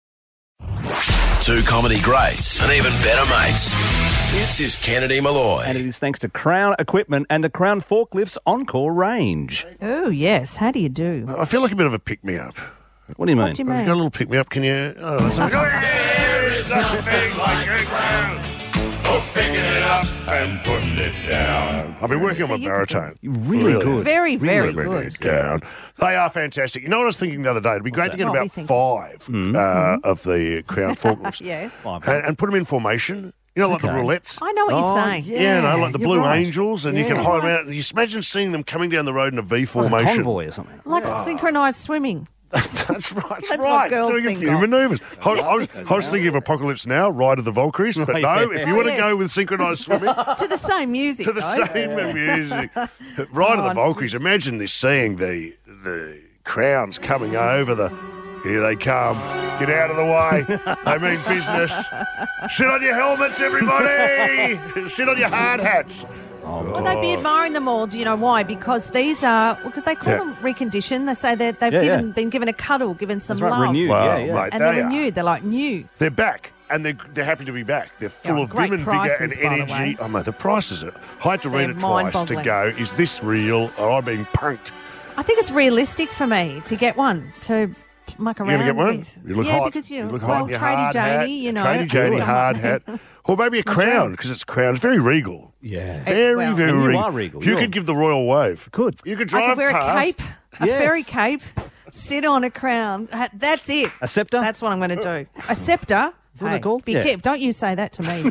Two comedy greats and even better mates. This is Kennedy Malloy. And it is thanks to Crown Equipment and the Crown Forklifts Encore range. Oh, yes. How do you do? I feel like a bit of a pick-me-up. What do you mean? What do you Have mean? you got a little pick-me-up? Can you... Oh, there is nothing like a crown for picking it up and putting it down. I've been working on my baritone. Really good. Very, very Really good. it down. They are fantastic. You know what I was thinking the other day? It'd be great to get What were about you thinking? 5 of the Crown Forklifts Yes. and put them in formation. You know, like the roulettes. I know what you're saying. Yeah, like the you're Blue right. Angels, and you can hide them out. And you just imagine seeing them coming down the road in a V formation. Convoy or something. Like synchronised swimming. That's right. That's what girls Doing a think few of. manoeuvres. I was thinking of Apocalypse Now, Ride of the Valkyries, but no, if you want to yes. go with synchronised swimming, To the same music. to the though. same music. Ride of the Valkyries, imagine this, seeing the crowns coming over the... Here they come. Get out of the way. They mean business. Sit on your helmets, everybody. Sit on your hard hats. Well, they'd be admiring them all. Do you know why? Because these are, well, they call them reconditioned. They say that they've been given a cuddle, given some That's right, love. renewed. Well, yeah. mate, And they they're are. renewed. They're like new. They're back, and they're happy to be back. They're full of great vim and vigour and prices, by the energy. way. Oh, mate, the prices are... I had to read They're it twice to mind-boggling. go, is this real or am I being punked? I think it's realistic for me to get one to muck around You gonna get one? with. You look yeah, hot. because you look well, hot in your Tradie hard hat. Janie, you know. Tradie Janie, Ooh, hard hat. Or maybe a crown, because it's crown. It's very regal. Yeah. Very, well, very and you regal. are regal. You You're- could give the royal wave. Could. You could I drive could wear past. a cape, a Yes. fairy cape, sit on a crown. That's it. A sceptre? That's what I'm going to do. A sceptre. Is that what they're called? Be Yeah. careful. Don't you say that to me.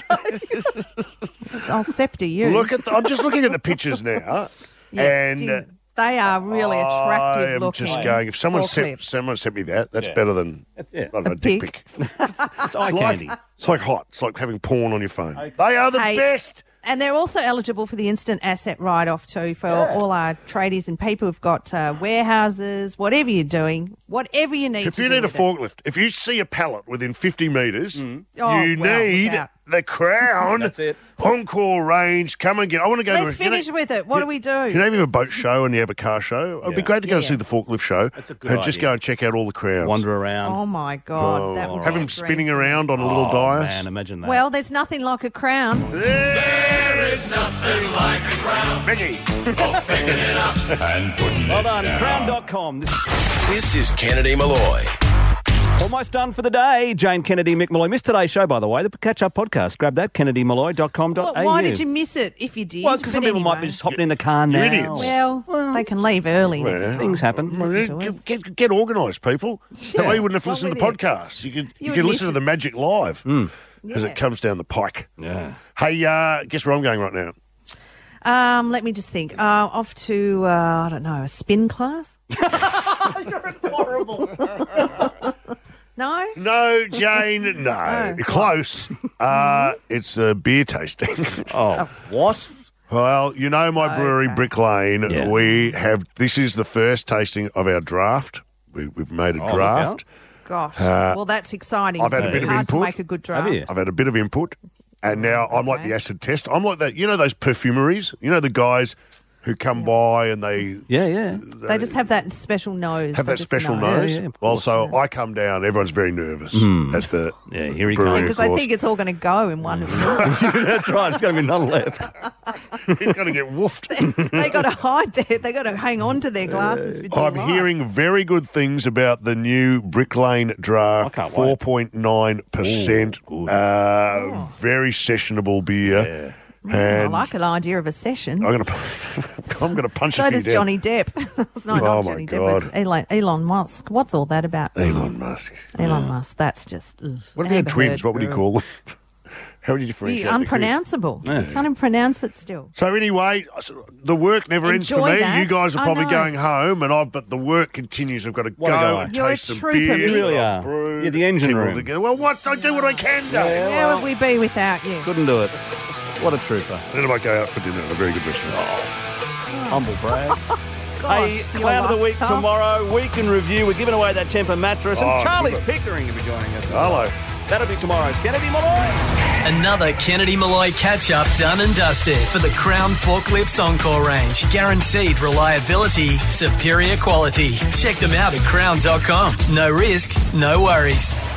I'll sceptre you. Look at I'm just looking at the pictures now, and they are really attractive I am looking. just going. If someone forklifts. sent me that, that's better than I don't know, dick pic. pic. It's eye It's candy. like, it's like hot. It's like having porn on your phone. They are the Hey, best. And they're also eligible for the instant asset write-off too for all our tradies and people who've got warehouses, whatever you're doing, whatever you need If to you do need a with it. forklift, if you see a pallet within 50 metres, Oh, you well, need look out. the Crown That's it. Encore range. Come and get. I want to go Let's to. You know- finish with it. What do we do? You know, if you have a boat show and you have a car show, it'd be great to go Yeah. see the forklift show That's a good and just idea. go and check out all the crowns. Wander around. Oh my God, that would have be them a spinning dream. around on a little dice. Man, imagine that. Well, there's nothing like a crown. There is nothing like a crown. Mickey. Picking it up and putting well done. Crown.com. This is Kennedy Malloy. Almost done for the day. Jane Kennedy, Mick Malloy. Missed today's show, by the way. The catch-up podcast. Grab that, kennedymalloy.com.au. Well, why did you miss it if you did? Well, because some But people might be anyway. just hopping in the car now. idiots. Well, they can leave early next Well, time. Things happen. Listen to us. Get organised, people. That way you wouldn't have to What's listen to wrong with podcasts. You could would listen to miss the Magic Live as Yeah. it comes down the pike. Yeah. Hey, guess where I'm going right now? Let me just think. Off to, I don't know, a spin class? You're adorable. No? No, Jane, no. Oh. Close. It's a beer tasting. Oh, what? Well, you know my brewery, Brick Lane. Yeah. We have. This is the first tasting of our draft. We've made a look draft. Gosh. Uh, well, that's exciting. I've had a because bit it's of hard to input. make a good draft. Have you? I've had a bit of input, and now I'm like the acid test. I'm like that. You know those perfumeries. You know the guys who come by and they Yeah. They just have that special nose. have They that just special know. nose. Yeah, of Well, course, so I come down. Everyone's very nervous at the Yeah, here he brewery, comes. Because of they course. think it's all going to go in one. That's right. It's going to be none left. He's going to get woofed. They got to hide there. They got to hang on to their glasses for dear I'm life. hearing very good things about the new Brick Lane draft. I can't wait. 4.9%. Ooh, good. Very sessionable beer. I And like an idea of a session. I'm going to punch So a few does down. Johnny Depp. No, Oh, not my Johnny God. Depp. It's Elon Musk. What's all that about? Elon Musk. Elon Musk. That's just. Ugh. What if you had Amber twins? Heard, What would you ugh. call them? How would you differentiate? Unpronounceable. Yeah. Can't even pronounce it still. So anyway, the work never ends for Enjoy me. that. You guys are I probably know. going home, but the work continues. I've got to What a go guy. and You're a taste some trooper, beer. Mick. You really are. brew, You're the engine keep it all room. together. Well, what? I do what I can do. Where would we be without you? Couldn't do it. What a trooper. Then I might go out for dinner at a very good restaurant. Humble brag. Hey, your Clown of the Week lifestyle. tomorrow. Week in review. We're giving away that Tempur mattress. And Oh, Charlie good. Pickering will be joining us. Hello. That'll be tomorrow's Kennedy Malloy. Another Kennedy Malloy catch-up done and dusted for the Crown Forklifts Encore range. Guaranteed reliability, superior quality. Check them out at crown.com. No risk, no worries.